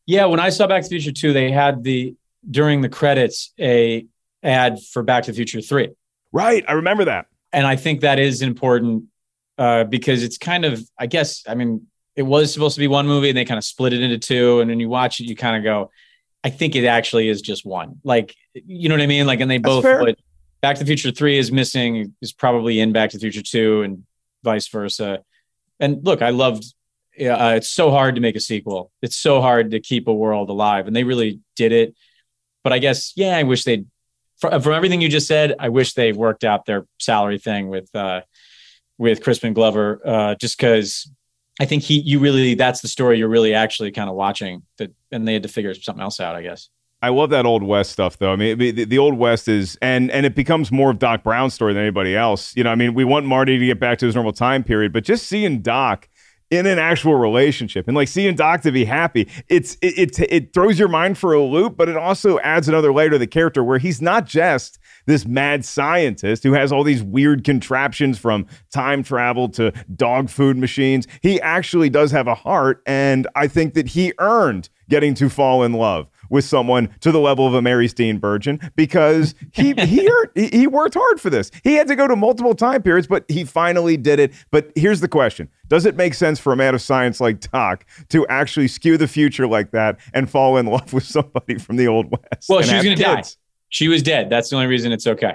Yeah, when I saw Back to the Future two, they had the during the credits a ad for Back to the Future three. Right, I remember that. And I think that is important uh, because it's kind of, I guess, I mean, it was supposed to be one movie and they kind of split it into two. And when you watch it, you kind of go, I think it actually is just one. Like, you know what I mean? Like, and they both, but Back to the Future three is missing, is probably in Back to the Future two and vice versa. And look, I loved, uh, it's so hard to make a sequel. It's so hard to keep a world alive. And they really did it. But I guess, yeah, I wish they'd, from, from everything you just said, I wish they worked out their salary thing with, uh, with Crispin Glover, uh, just because I think he, you really, that's the story you're really actually kind of watching, that, and they had to figure something else out, I guess. I love that Old West stuff, though. I mean, the, the Old West is, and and it becomes more of Doc Brown's story than anybody else. You know, I mean, we want Marty to get back to his normal time period, but just seeing Doc in an actual relationship and like seeing Doc to be happy, it's it, it it throws your mind for a loop, but it also adds another layer to the character where he's not just this mad scientist who has all these weird contraptions from time travel to dog food machines. He actually does have a heart, and I think that he earned getting to fall in love with someone to the level of a Mary Steenburgen, because he he he worked hard for this. He had to go to multiple time periods, but he finally did it. But here's the question. Does it make sense for a man of science like Doc to actually skew the future like that and fall in love with somebody from the Old West? Well, she was going to die. She was dead. That's the only reason it's okay.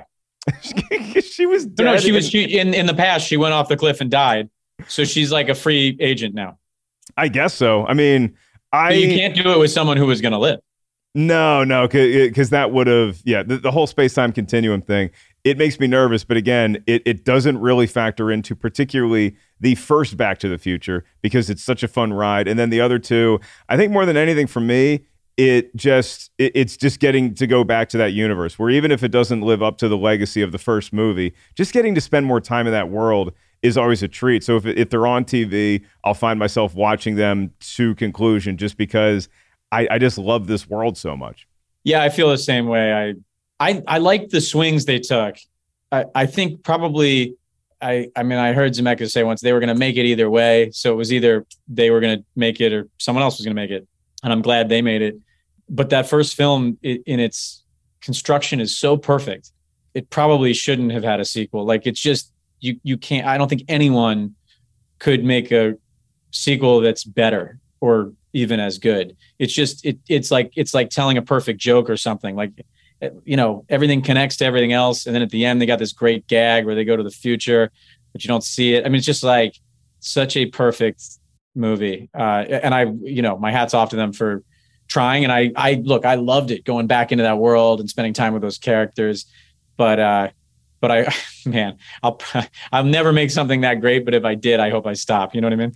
She was dead. No, no, she was she, in, in the past, she went off the cliff and died. So she's like a free agent now. I guess so. I mean, I... But you can't do it with someone who was going to live. No, no, because that would have, yeah, the, the whole space-time continuum thing, it makes me nervous. But again, it, it doesn't really factor into particularly the first Back to the Future because it's such a fun ride. And then the other two, I think more than anything for me, it just, it, it's just getting to go back to that universe where even if it doesn't live up to the legacy of the first movie, just getting to spend more time in that world is always a treat. So if, if they're on T V, I'll find myself watching them to conclusion just because I, I just love this world so much. Yeah, I feel the same way. I I, I like the swings they took. I, I think probably, I, I mean, I heard Zemeckis say once they were going to make it either way. So it was either they were going to make it or someone else was going to make it. And I'm glad they made it. But that first film it, in its construction is so perfect. It probably shouldn't have had a sequel. Like it's just, you you can't, I don't think anyone could make a sequel that's better or even as good. It's just, it it's like, it's like telling a perfect joke or something. Like, you know, everything connects to everything else. And then at the end, they got this great gag where they go to the future, but you don't see it. I mean, it's just like such a perfect movie. Uh, and I, you know, my hat's off to them for trying. And I, I look, I loved it going back into that world and spending time with those characters. But, uh, but I, man, I'll, I'll never make something that great. But if I did, I hope I stop. You know what I mean?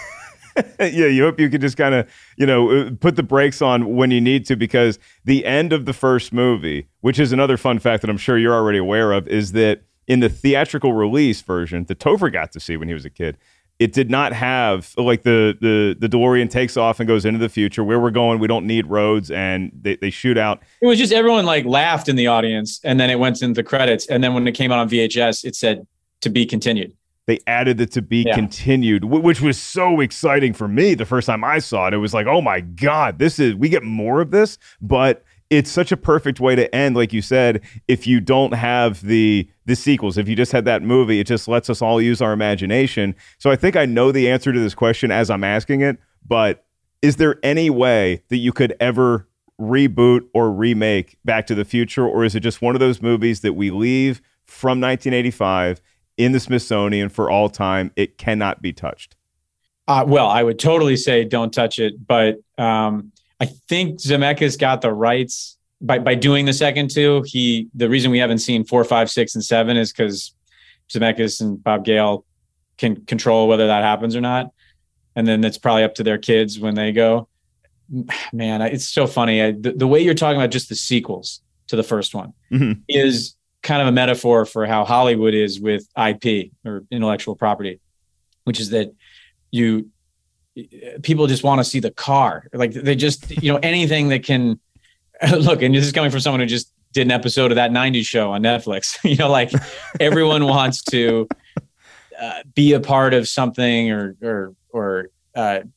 Yeah, you hope you could just kind of, you know, put the brakes on when you need to, because the end of the first movie, which is another fun fact that I'm sure you're already aware of, is that in the theatrical release version that Topher got to see when he was a kid, it did not have like the the the DeLorean takes off and goes into the future. Where we're going, we don't need roads, and they, they shoot out. It was just everyone like laughed in the audience, and then it went into the credits, and then when it came out on V H S, it said to be continued. They added the to be yeah. continued, which was so exciting for me the first time I saw it. It was like, oh my God, this is, we get more of this, but it's such a perfect way to end. Like you said, if you don't have the the sequels, if you just had that movie, it just lets us all use our imagination. So I think I know the answer to this question as I'm asking it, but is there any way that you could ever reboot or remake Back to the Future? Or is it just one of those movies that we leave from nineteen eighty-five in the Smithsonian for all time? It cannot be touched. Uh, well, I would totally say don't touch it. But um, I think Zemeckis got the rights by, by doing the second two. He, the reason we haven't seen four, five, six, and seven is because Zemeckis and Bob Gale can control whether that happens or not. And then it's probably up to their kids when they go. Man, it's so funny. I, the, the way you're talking about just the sequels to the first one mm-hmm. is kind of a metaphor for how Hollywood is with I P or intellectual property, which is that you people just want to see the car. Like they just, you know, anything that can look, and this is coming from someone who just did an episode of that nineties show on Netflix, you know, like everyone wants to uh, be a part of something or, or, or uh,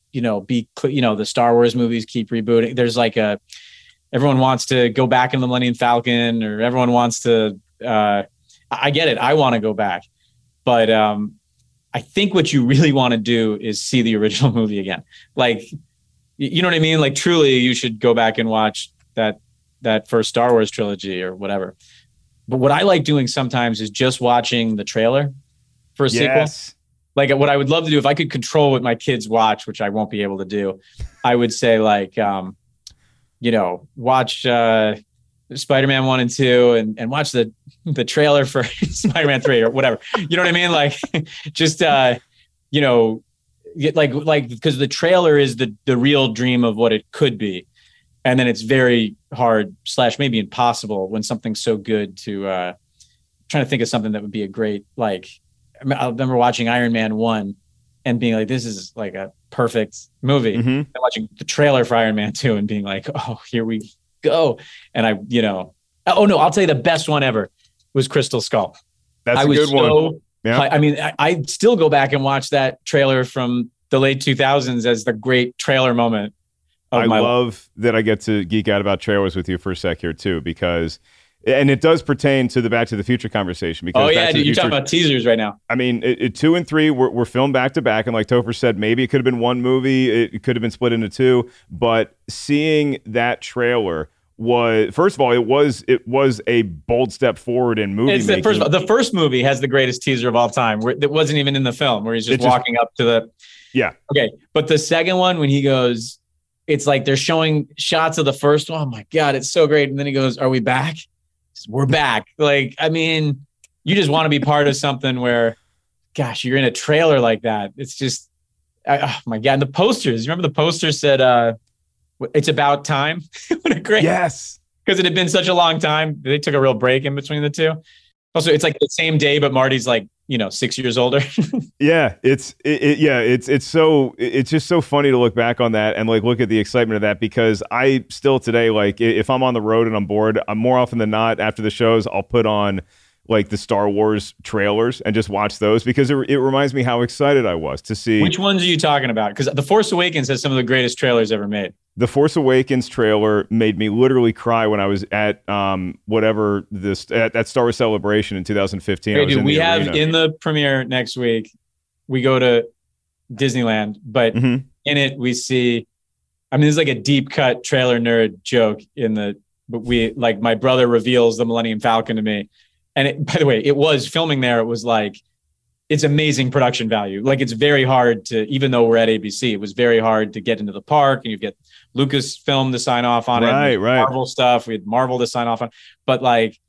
you know, be, you know, the Star Wars movies keep rebooting. There's like a, everyone wants to go back in the Millennium Falcon, or everyone wants to, uh, I get it. I want to go back, but um, I think what you really want to do is see the original movie again. Like, you know what I mean? Like, truly, you should go back and watch that, that first Star Wars trilogy or whatever. But what I like doing sometimes is just watching the trailer for a yes. sequel. Like, what I would love to do, if I could control what my kids watch, which I won't be able to do, I would say, like, um, you know, watch uh, Spider-Man one and two, and, and watch the the trailer for Spider-Man three or whatever. You know what I mean? Like, just uh, you know, get like like because the trailer is the the real dream of what it could be, and then it's very hard slash maybe impossible when something's so good to uh, trying to think of something that would be a great like. I remember watching Iron Man one and being like, this is like a perfect movie. Mm-hmm. And watching the trailer for Iron Man two and being like, oh, here we go. And I, you know, oh no, I'll tell you the best one ever was Crystal Skull. That's I a was good so, one. Yeah. I mean, I, I still go back and watch that trailer from the late two thousands as the great trailer moment. Of I my love life. that I get to geek out about trailers with you for a sec here too, because and it does pertain to the Back to the Future conversation. Because oh, yeah, Back to dude, the you're Future, talking about teasers right now. I mean, it, it, two and three were, were filmed back to back. And like Topher said, maybe it could have been one movie. It, it could have been split into two. But seeing that trailer was, first of all, it was it was a bold step forward in movie it's making. The first, of all, the first movie has the greatest teaser of all time. Where, it wasn't even in the film, where he's just, just walking up to the... Yeah. Okay, but the second one, when he goes... It's like they're showing shots of the first one. Oh, my God, it's so great. And then he goes, are we back? We're back. Like, I mean, you just want to be part of something where, gosh, you're in a trailer like that. It's just, I, oh my God. And the posters, you remember the poster said, uh, it's about time. What a great. Yes. Because it had been such a long time. They took a real break in between the two. Also, it's like the same day, but Marty's like, you know, six years older. yeah, it's it, it, yeah, it's it's so it's just so funny to look back on that and like look at the excitement of that, because I still today, like if I'm on the road and I'm bored, I'm more often than not after the shows I'll put on like the Star Wars trailers and just watch those, because it, it reminds me how excited I was to see. Which ones are you talking about? Because The Force Awakens has some of the greatest trailers ever made. The Force Awakens trailer made me literally cry when I was at um whatever this at that Star Wars Celebration in two thousand fifteen. Hey, I was dude, in we the have arena. in the premiere next week, we go to Disneyland, but mm-hmm. in it we see, I mean, there's like a deep cut trailer nerd joke in the, but we like my brother reveals the Millennium Falcon to me. And it, by the way, it was filming there. It was like, it's amazing production value. Like it's very hard to, even though we're at A B C, it was very hard to get into the park, and you get Lucasfilm to sign off on right, it. Right, Marvel stuff. We had Marvel to sign off on. But like,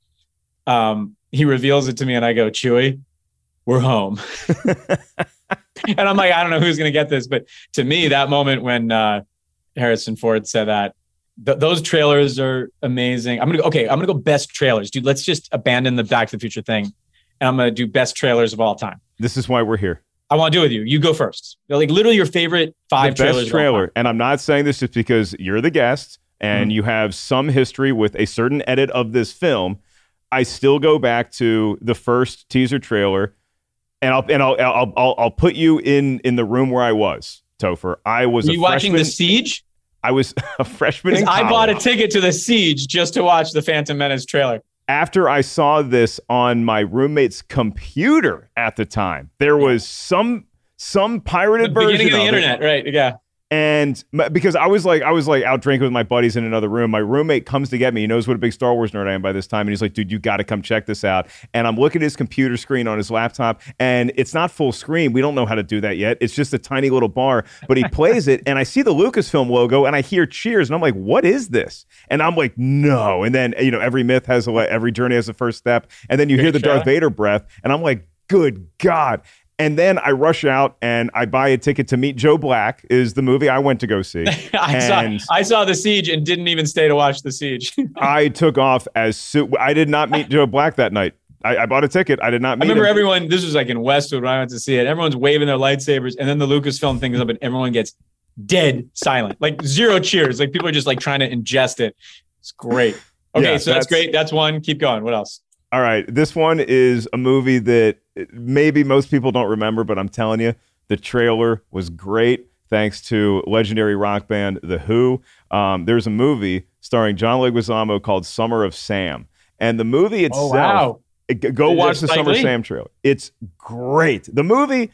um, he reveals it to me and I go, Chewie, we're home. And I'm like, I don't know who's going to get this. But to me, that moment when uh, Harrison Ford said that, th- those trailers are amazing. I'm going to go, okay, I'm going to go best trailers. Dude, let's just abandon the Back to the Future thing. And I'm going to do best trailers of all time. This is why we're here. I want to do it with you. You go first. Like literally your favorite five the trailers. Best trailer. And I'm not saying this just because you're the guest and mm-hmm. you have some history with a certain edit of this film. I still go back to the first teaser trailer, and I'll and I'll I'll I'll, I'll put you in in the room where I was, Topher. I was Were a you freshman. watching The Siege? I was a freshman in college. I bought a ticket to The Siege just to watch the Phantom Menace trailer. After I saw this on my roommate's computer at the time, there was some some pirated the version beginning of the of internet, it. right? Yeah. And because I was like, I was like out drinking with my buddies in another room. My roommate comes to get me. He knows what a big Star Wars nerd I am by this time. And he's like, dude, you got to come check this out. And I'm looking at his computer screen on his laptop, and it's not full screen. We don't know how to do that yet. It's just a tiny little bar, but he plays it. And I see the Lucasfilm logo and I hear cheers. And I'm like, what is this? And I'm like, no. And then, you know, every myth has a, every journey has a first step. And then you hear the Darth Vader breath. And I'm like, good God. And then I rush out and I buy a ticket to meet Joe Black, is the movie I went to go see. I, and saw, I saw The Siege and didn't even stay to watch The Siege. I took off as soon. I did not meet Joe Black that night. I, I bought a ticket. I did not meet I remember him. everyone, this was like in Westwood when I went to see it. Everyone's waving their lightsabers, and then the Lucasfilm thing is up and everyone gets dead silent. Like zero cheers. Like people are just like trying to ingest it. It's great. Okay, Yeah, so that's, that's great. That's one. Keep going. What else? All right. This one is a movie that maybe most people don't remember, but I'm telling you, the trailer was great. thanks to legendary rock band The Who. Um, there's a movie starring John Leguizamo called Summer of Sam. And the movie itself, oh, wow. it, go Is watch the Summer of Sam trailer. It's great. The movie,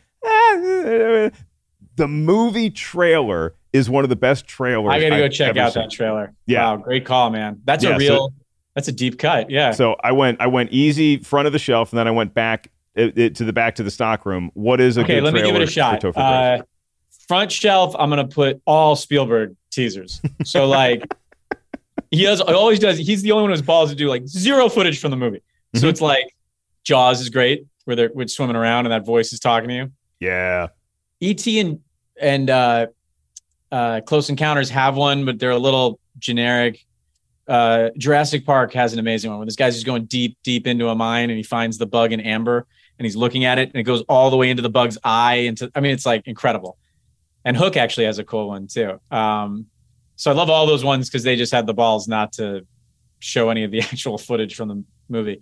eh, the movie trailer is one of the best trailers I got to go I've check out seen. that trailer. Yeah. Wow, great call, man. That's Yeah, a real, so, that's a deep cut. Yeah. So I went, I went easy front of the shelf, and then I went back it, it, to the back to the stock room. What is a okay, good let me give it a trailer shot. for Topher Grace? Uh, front shelf, I'm going to put all Spielberg teasers. So like, he does, always does. He's the only one who's balls to do like zero footage from the movie. So Mm-hmm. it's like Jaws is great, where they're we're swimming around and that voice is talking to you. Yeah. E T and and uh, uh, Close Encounters have one, but they're a little generic. Uh, Jurassic Park has an amazing one where this guy's just going deep, deep into a mine and he finds the bug in amber and he's looking at it and it goes all the way into the bug's eye. Into, I mean, it's like incredible. And Hook actually has a cool one too. Um, so I love all those ones because they just had the balls not to show any of the actual footage from the movie.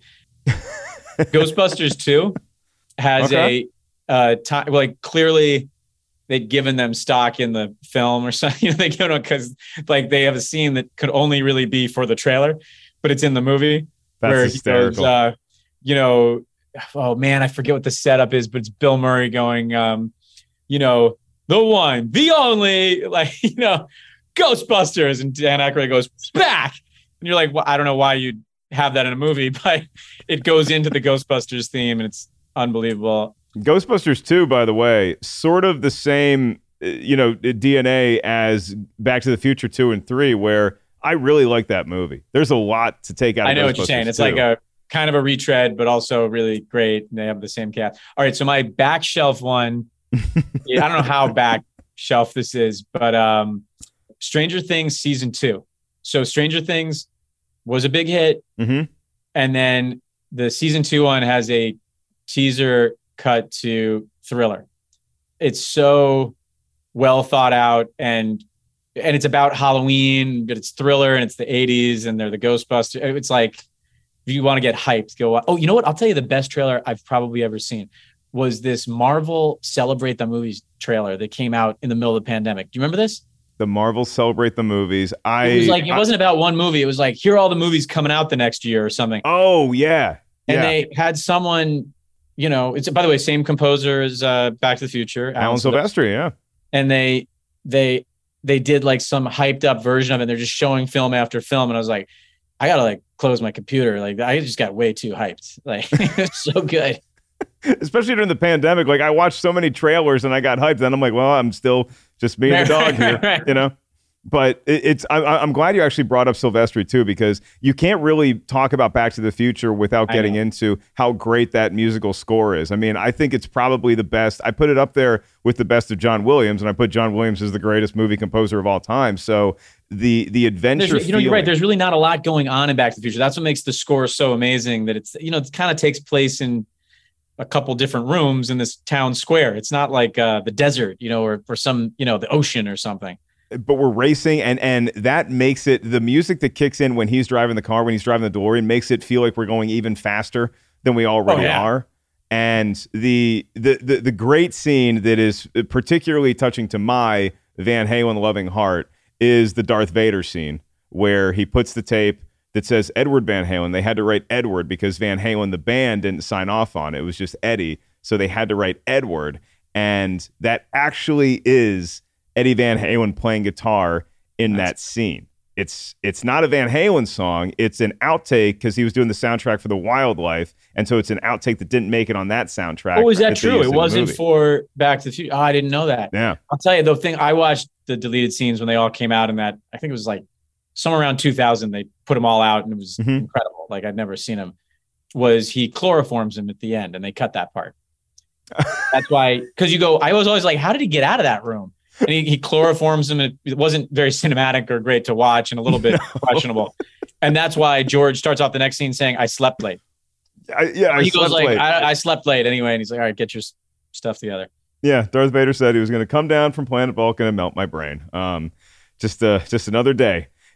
Ghostbusters two has Okay. a uh, time, like clearly they'd given them stock in the film or something. You know, they give them because like they have a scene that could only really be for the trailer, but it's in the movie. That's where hysterical. He goes, uh, you know, oh man, I forget what the setup is, but it's Bill Murray going, um, you know, the one, the only, like, you know, Ghostbusters, and Dan Aykroyd goes back, and you're like, well, I don't know why you'd have that in a movie, but it goes into the Ghostbusters theme, and it's unbelievable. Ghostbusters two, by the way, sort of the same, uh, you know, D N A as Back to the Future two and three, where I really like that movie. There's a lot to take out of I know what you're Ghostbusters saying. It's two. like a kind of a retread, but also really great. And they have the same cast. All right, so my back shelf one, yeah, I don't know how back shelf this is, but um, Stranger Things season two. So Stranger Things was a big hit. Mm-hmm. And then the season two one has a teaser cut to Thriller. It's so well thought out, and and it's about Halloween, but it's Thriller and it's the eighties and they're the Ghostbusters. It's like, if you want to get hyped, go. Oh, you know what? I'll tell you the best trailer I've probably ever seen was this Marvel Celebrate the Movies trailer that came out in the middle of the pandemic. Do you remember this? The Marvel Celebrate the Movies. I It was like, it I- wasn't about one movie. It was like, here are all the movies coming out the next year or something. Oh yeah, And yeah. they had someone, you know, it's by the way, same composer as uh, Back to the Future, Alan Silvestri. Yeah. And they they they did like some hyped up version of it. They're just showing film after film, and I was like, I gotta like close my computer. Like I just got way too hyped. Like it's so good. Especially during the pandemic, like I watched so many trailers and I got hyped. Then I'm like, well, I'm still just being a dog here, Right. you know. But it, it's I, I'm glad you actually brought up Silvestri too, because you can't really talk about Back to the Future without I getting know. into how great that musical score is. I mean, I think it's probably the best. I put it up there with the best of John Williams, and I put John Williams as the greatest movie composer of all time. So the the adventure, There's, you know, you're right. feeling- There's really not a lot going on in Back to the Future. That's what makes the score so amazing. That it's, you know, it kind of takes place in a couple different rooms in this town square. It's not like uh, the desert, you know, or or some, you know, the ocean or something. but we're racing, and and that makes it, the music that kicks in when he's driving the car, when he's driving the DeLorean, makes it feel like we're going even faster than we already Oh, yeah. are. And the, the the the great scene that is particularly touching to my Van Halen loving heart is the Darth Vader scene, where he puts the tape that says Edward Van Halen. They had to write Edward because Van Halen, the band, didn't sign off on it. It was just Eddie. So they had to write Edward. And that actually is Eddie Van Halen playing guitar in that scene. It's it's not a Van Halen song. It's an outtake because he was doing the soundtrack for The Wildlife. And so it's an outtake that didn't make it on that soundtrack. Oh, is that they true? used It in the wasn't movie. for Back to the Future. Oh, I didn't know that. Yeah. I'll tell you the thing. I watched the deleted scenes when they all came out in that. I think it was like somewhere around two thousand. They put them all out, and it was Mhm. incredible. Like I'd never seen him. Was he chloroforms him at the end, and they cut that part. That's why, because you go. I was always like, how did he get out of that room? And he, he chloroforms him. And it wasn't very cinematic or great to watch, and a little bit questionable. And that's why George starts off the next scene saying, "I slept late." I, yeah, I he goes slept like, late. I, "I slept late anyway," and he's like, "All right, get your s- stuff together." Yeah, Darth Vader said he was going to come down from planet Vulcan and melt my brain. Um, just uh, just another day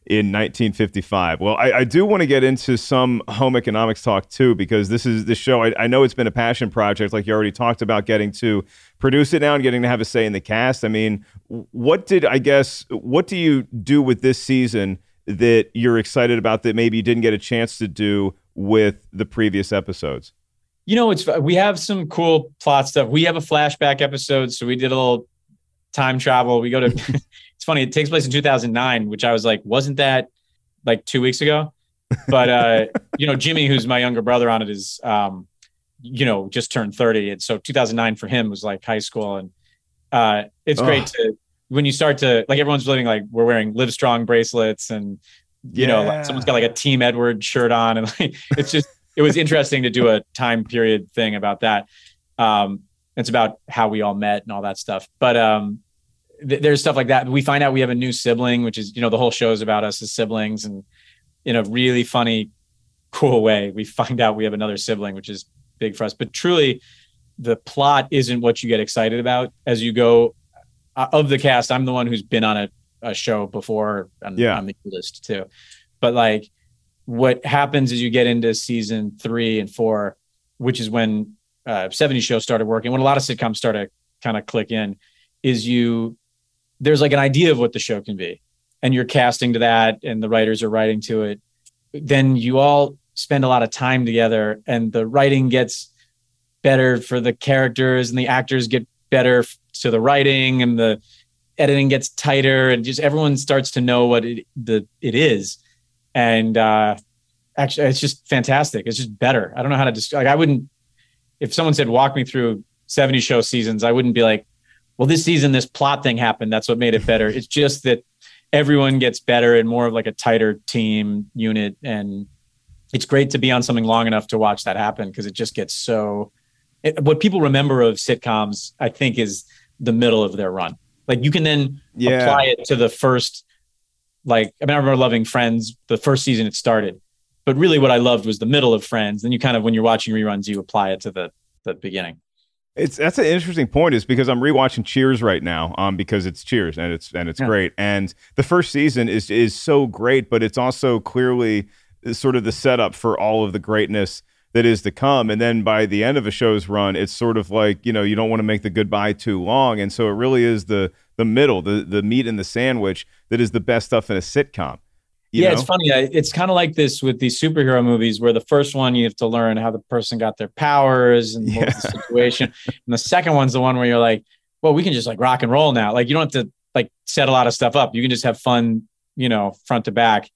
in nineteen fifty-five. Well, I, I do want to get into some home economics talk too, because this is the show. I, I know it's been a passion project, like you already talked about, getting to produce it now and getting to have a say in the cast. I mean, what did, I guess, what do you do with this season that you're excited about that maybe you didn't get a chance to do with the previous episodes? You know, it's we have some cool plot stuff. We have a flashback episode, so we did a little time travel. We go to, it's funny, it takes place in two thousand nine, which I was like, wasn't that like two weeks ago? But, uh, you know, Jimmy, who's my younger brother on it, is, um, you know, just turned thirty. And so two thousand nine for him was like high school. And uh, it's oh. great to, when you start to, like, everyone's living, like, we're wearing Live Strong bracelets and, you yeah. know, like someone's got like a Team Edward shirt on. And like, it's just, it was interesting to do a time period thing about that. Um, it's about how we all met and all that stuff. But um, th- there's stuff like that. We find out we have a new sibling, which is, you know, the whole show is about us as siblings. And in a really funny, cool way, we find out we have another sibling, which is big for us. But truly, the plot isn't what you get excited about as you go. Uh, of the cast, I'm the one who's been on a, a show before. And yeah. I'm the oldest too. But like, what happens is you get into season three and four, which is when uh, seventies show started working, when a lot of sitcoms started to kind of click in, is you, there's like an idea of what the show can be. And you're casting to that and the writers are writing to it. Then you all spend a lot of time together and the writing gets better for the characters and the actors get better to the writing and the editing gets tighter and just everyone starts to know what it, the, it is. And uh, actually, it's just fantastic. It's just better. I don't know how to describe. Like, I wouldn't, if someone said, walk me through seventy show seasons, I wouldn't be like, well, this season, this plot thing happened. That's what made it better. It's just that everyone gets better and more of like a tighter team unit. And it's great to be on something long enough to watch that happen because it just gets so, it, what people remember of sitcoms, I think, is the middle of their run. Like you can then yeah. apply it to the first, like, I mean, I remember loving Friends, the first season it started, but really what I loved was the middle of Friends. Then you kind of, when you're watching reruns, you apply it to the, the beginning. It's that's an interesting point, is because I'm rewatching Cheers right now, um, because it's Cheers and it's and it's yeah. great. And the first season is is so great, but it's also clearly sort of the setup for all of the greatness that is to come. And then by the end of a show's run, it's sort of like, you know, you don't want to make the goodbye too long. And so it really is the the middle, the the meat in the sandwich that is the best stuff in a sitcom. You yeah, know? It's funny. It's kind of like this with these superhero movies where the first one, you have to learn how the person got their powers and yeah. what's the situation. And the second one's the one where you're like, well, we can just like rock and roll now. Like you don't have to like set a lot of stuff up. You can just have fun, you know, front to back.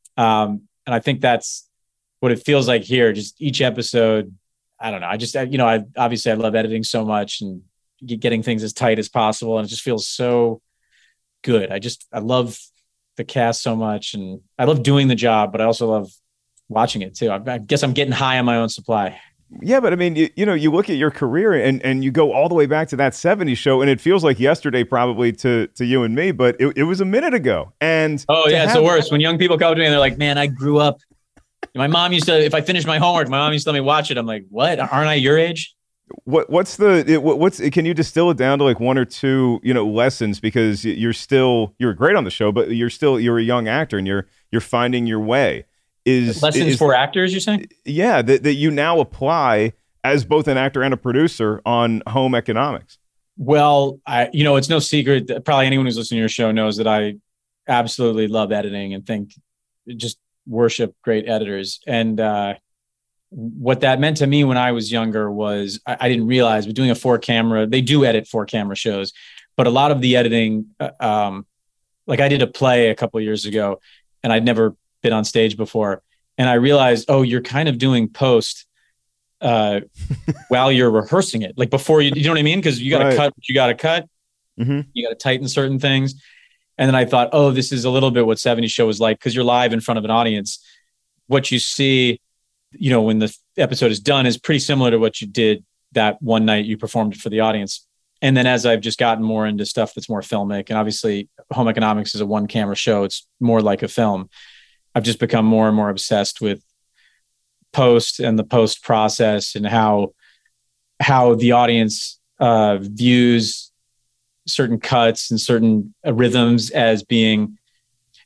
Um, and I think that's what it feels like here. Just each episode, I don't know. I just, you know, I obviously I love editing so much and getting things as tight as possible. And it just feels so good. I just, I love the cast so much and I love doing the job, but I also love watching it too. I, I guess I'm getting high on my own supply. Yeah, but I mean, you, you know, you look at your career and, and you go all the way back to that seventies show, and it feels like yesterday probably to to you and me, but it, it was a minute ago. And oh yeah, it's the worst when young people come to me and they're like, "Man, I grew up. My mom used to, if I finished my homework, my mom used to let me watch it." I'm like, "What? Aren't I your age?" What what's the it, what's can you distill it down to like one or two, you know, lessons, because you're still you're great on the show, but you're still you're a young actor and you're you're finding your way. Is lessons is, for actors, you're saying? Yeah, that that you now apply as both an actor and a producer on home economics. Well, I you know, it's no secret that probably anyone who's listening to your show knows that I absolutely love editing and think just worship great editors. And uh what that meant to me when I was younger was I, I didn't realize, but doing a four camera, they do edit four camera shows, but a lot of the editing, uh, um, like I did a play a couple of years ago and I'd never been on stage before. And I realized, oh, you're kind of doing post uh, while you're rehearsing it. Like before you, you know what I mean? Cause you got to right. cut what you got to cut. Mm-hmm. You got to tighten certain things. And then I thought, oh, this is a little bit what seventies show was like. Cause you're live in front of an audience. What you see, you know, when the episode is done is pretty similar to what you did that one night you performed for the audience. And then as I've just gotten more into stuff that's more filmic, and obviously Home Economics is a one camera show, it's more like a film. I've just become more and more obsessed with post and the post process and how, how the audience uh, views certain cuts and certain uh, rhythms as being,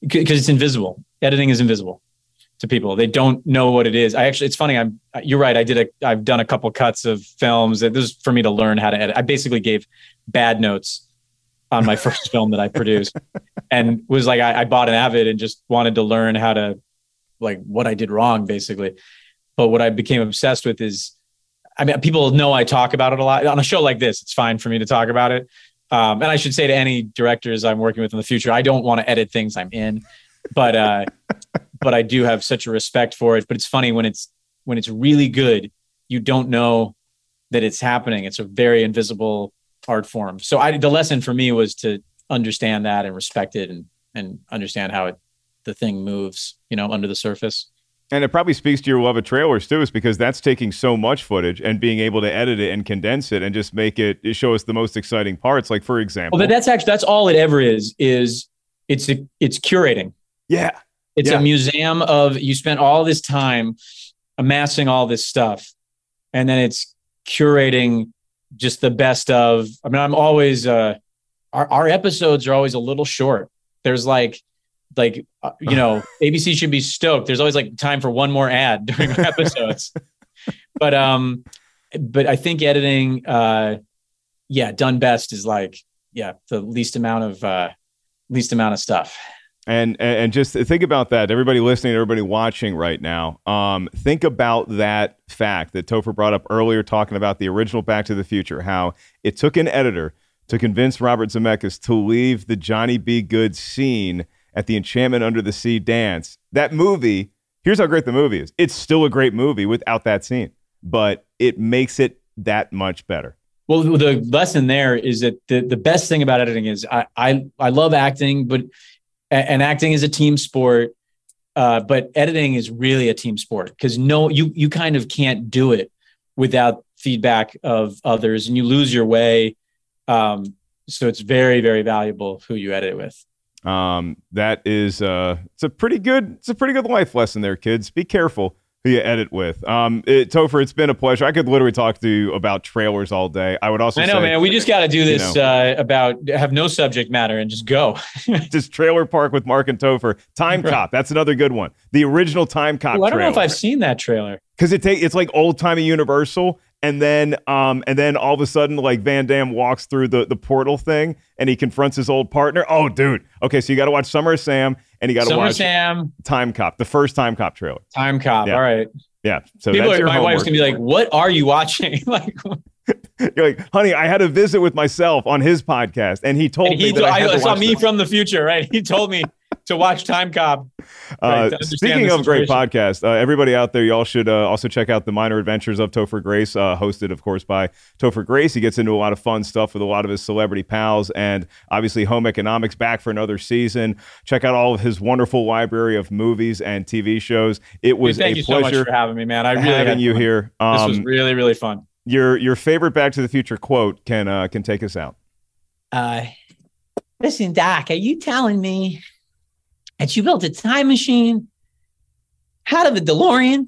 because it's invisible. Editing is invisible to people. They don't know what it is. I actually, it's funny. I'm, you're right. I did a, I've done a couple cuts of films. This is for me to learn how to edit. I basically gave bad notes on my first film that I produced, and was like, I, I bought an Avid and just wanted to learn how to, like, what I did wrong, basically. But what I became obsessed with is, I mean, people know I talk about it a lot on a show like this. It's fine for me to talk about it. Um, and I should say to any directors I'm working with in the future, I don't want to edit things I'm in, but, uh, but I do have such a respect for it. But it's funny when it's, when it's really good, you don't know that it's happening. It's a very invisible art form. So I, the lesson for me was to understand that and respect it, and, and understand how it, the thing moves, you know, under the surface. And it probably speaks to your love of trailers too, is because that's taking so much footage and being able to edit it and condense it and just make it, show us the most exciting parts. Like, for example, well, that's actually, that's all it ever is, is it's, a, it's curating. Yeah. It's yeah. a museum of, you spent all this time amassing all this stuff, and then it's curating just the best of, I mean, I'm always, uh, our, our episodes are always a little short. There's like, like, uh, you know, A B C should be stoked. There's always like time for one more ad during our episodes. but, um, but I think editing, uh, yeah, done best is like, yeah, the least amount of, uh, least amount of stuff. And, and just think about that. Everybody listening, everybody watching right now. Um, think about that fact that Topher brought up earlier, talking about the original Back to the Future, how it took an editor to convince Robert Zemeckis to leave the Johnny B. Good scene at the Enchantment Under the Sea dance. That movie, here's how great the movie is. It's still a great movie without that scene, but it makes it that much better. Well, the lesson there is that the, the best thing about editing is I, I, I love acting, but and acting is a team sport, uh, but editing is really a team sport, because no, you you kind of can't do it without feedback of others, and you lose your way. Um, so it's very, very valuable who you edit it with. Um, that is, uh, it's a pretty good, it's a pretty good life lesson there, kids. Be careful who you edit with. Um, it, Topher, it's been a pleasure. I could literally talk to you about trailers all day. I would also I know, say, man, we just got to do this, you know, uh, about have no subject matter and just go. just Trailer Park with Mark and Topher. Time right. Cop. That's another good one. The original Time Cop. Well, I don't trailer. know if I've seen that trailer. Cause it take, it's like old timey Universal. And then, um, and then all of a sudden, like Van Damme walks through the, the portal thing, and he confronts his old partner. Oh, dude. Okay, so you got to watch Summer of Sam, and you got to watch Sam. Time Cop, the first Time Cop trailer. Time Cop. Yeah. All right. Yeah. So People that's are, your my homework. wife's gonna be like, "What are you watching?" Like, you're like, "Honey, I had a visit with myself on his podcast, and he told and he me that told, I had I to saw watch me this. from the future, right? He told me to watch Time Cop." Uh, right, speaking of great podcasts, uh, everybody out there, y'all should uh, also check out The Minor Adventures of Topher Grace, uh, hosted, of course, by Topher Grace. He gets into a lot of fun stuff with a lot of his celebrity pals, and obviously Home Economics back for another season. Check out all of his wonderful library of movies and T V shows. It was Dude, thank a you pleasure so much for having me, man. I really having had you fun. here. Um, this was really, really fun. Your your favorite Back to the Future quote can uh, can take us out. Uh, listen, Doc, are you telling me that you built a time machine out of a DeLorean?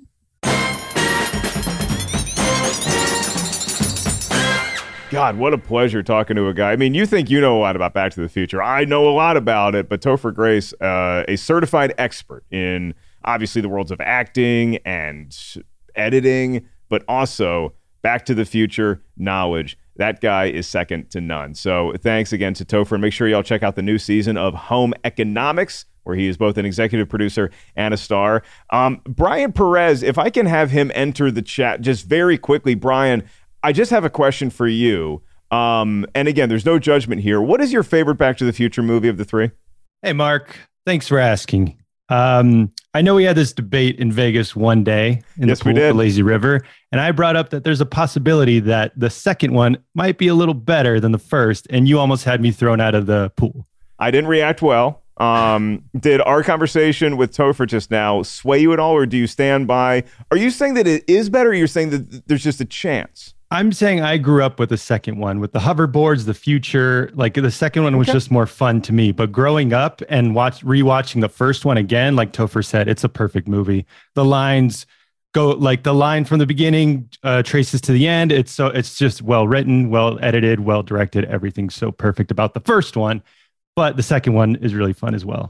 God, what a pleasure talking to a guy. I mean, you think you know a lot about Back to the Future. I know a lot about it, but Topher Grace, uh, a certified expert in obviously the worlds of acting and editing, but also Back to the Future knowledge. That guy is second to none. So thanks again to Topher, and make sure y'all check out the new season of Home Economics, where he is both an executive producer and a star. Um, Brian Perez, if I can have him enter the chat just very quickly. Brian, I just have a question for you. Um, and again, there's no judgment here. What is your favorite Back to the Future movie of the three? Hey, Mark. Thanks for asking. Um, I know we had this debate in Vegas one day in yes, the pool we did. at the Lazy River, and I brought up that there's a possibility that the second one might be a little better than the first, and you almost had me thrown out of the pool. I didn't react well. Um, did our conversation with Topher just now sway you at all, or do you stand by? Are you saying that it is better, or you're saying that there's just a chance? I'm saying I grew up with the second one, with the hoverboards, the future. Like the second one was Okay. just more fun to me. But growing up and watch rewatching the first one again, like Topher said, it's a perfect movie. The lines go like the line from the beginning uh, traces to the end. It's so it's just well written, well edited, well directed. Everything's so perfect about the first one. But the second one is really fun as well.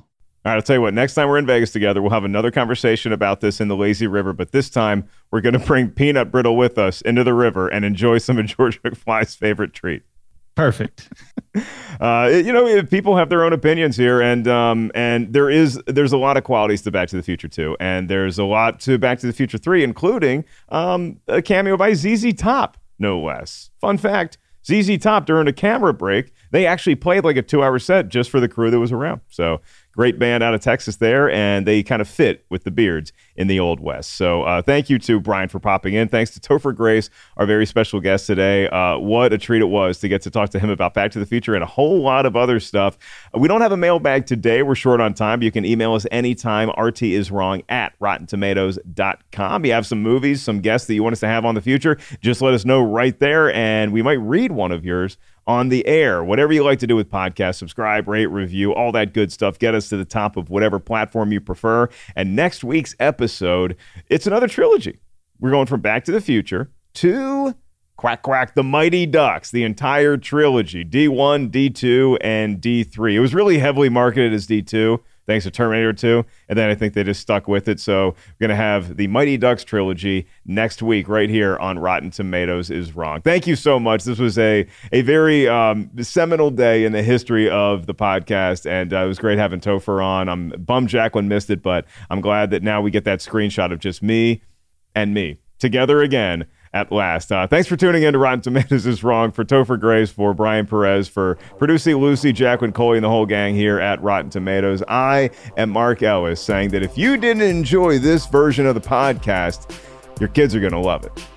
All right, I'll tell you what, next time we're in Vegas together, we'll have another conversation about this in the lazy river, but this time we're going to bring Peanut Brittle with us into the river and enjoy some of George McFly's favorite treat. Perfect. Uh, you know, people have their own opinions here, and um, and there is there's a lot of qualities to Back to the Future two, and there's a lot to Back to the Future three, including um, a cameo by Z Z Top, no less. Fun fact, Z Z Top, during a camera break, they actually played like a two-hour set just for the crew that was around. So great band out of Texas there, and they kind of fit with the Beards in the Old West. So uh, thank you to Brian for popping in. Thanks to Topher Grace, our very special guest today. Uh, what a treat it was to get to talk to him about Back to the Future and a whole lot of other stuff. We don't have a mailbag today. We're short on time. You can email us anytime, R T is wrong at rotten tomatoes dot com. You have some movies, some guests that you want us to have on the future, just let us know right there, and we might read one of yours on the air. Whatever you like to do with podcasts, subscribe, rate, review, all that good stuff. Get us to the top of whatever platform you prefer. And next week's episode, it's another trilogy. We're going from Back to the Future to Quack Quack, The Mighty Ducks, the entire trilogy, D one, D two, and D three. It was really heavily marketed as D two, thanks to Terminator two, and then I think they just stuck with it. So we're going to have the Mighty Ducks trilogy next week right here on Rotten Tomatoes is Wrong. Thank you so much. This was a, a very um, seminal day in the history of the podcast, and uh, it was great having Topher on. I'm bummed Jacqueline missed it, but I'm glad that now we get that screenshot of just me and me together again at last. Uh, thanks for tuning in to Rotten Tomatoes is Wrong. For Topher Grace, for Brian Perez, for producing Lucy, Jacqueline Coley, and the whole gang here at Rotten Tomatoes, I am Mark Ellis, saying that if you didn't enjoy this version of the podcast, your kids are going to love it.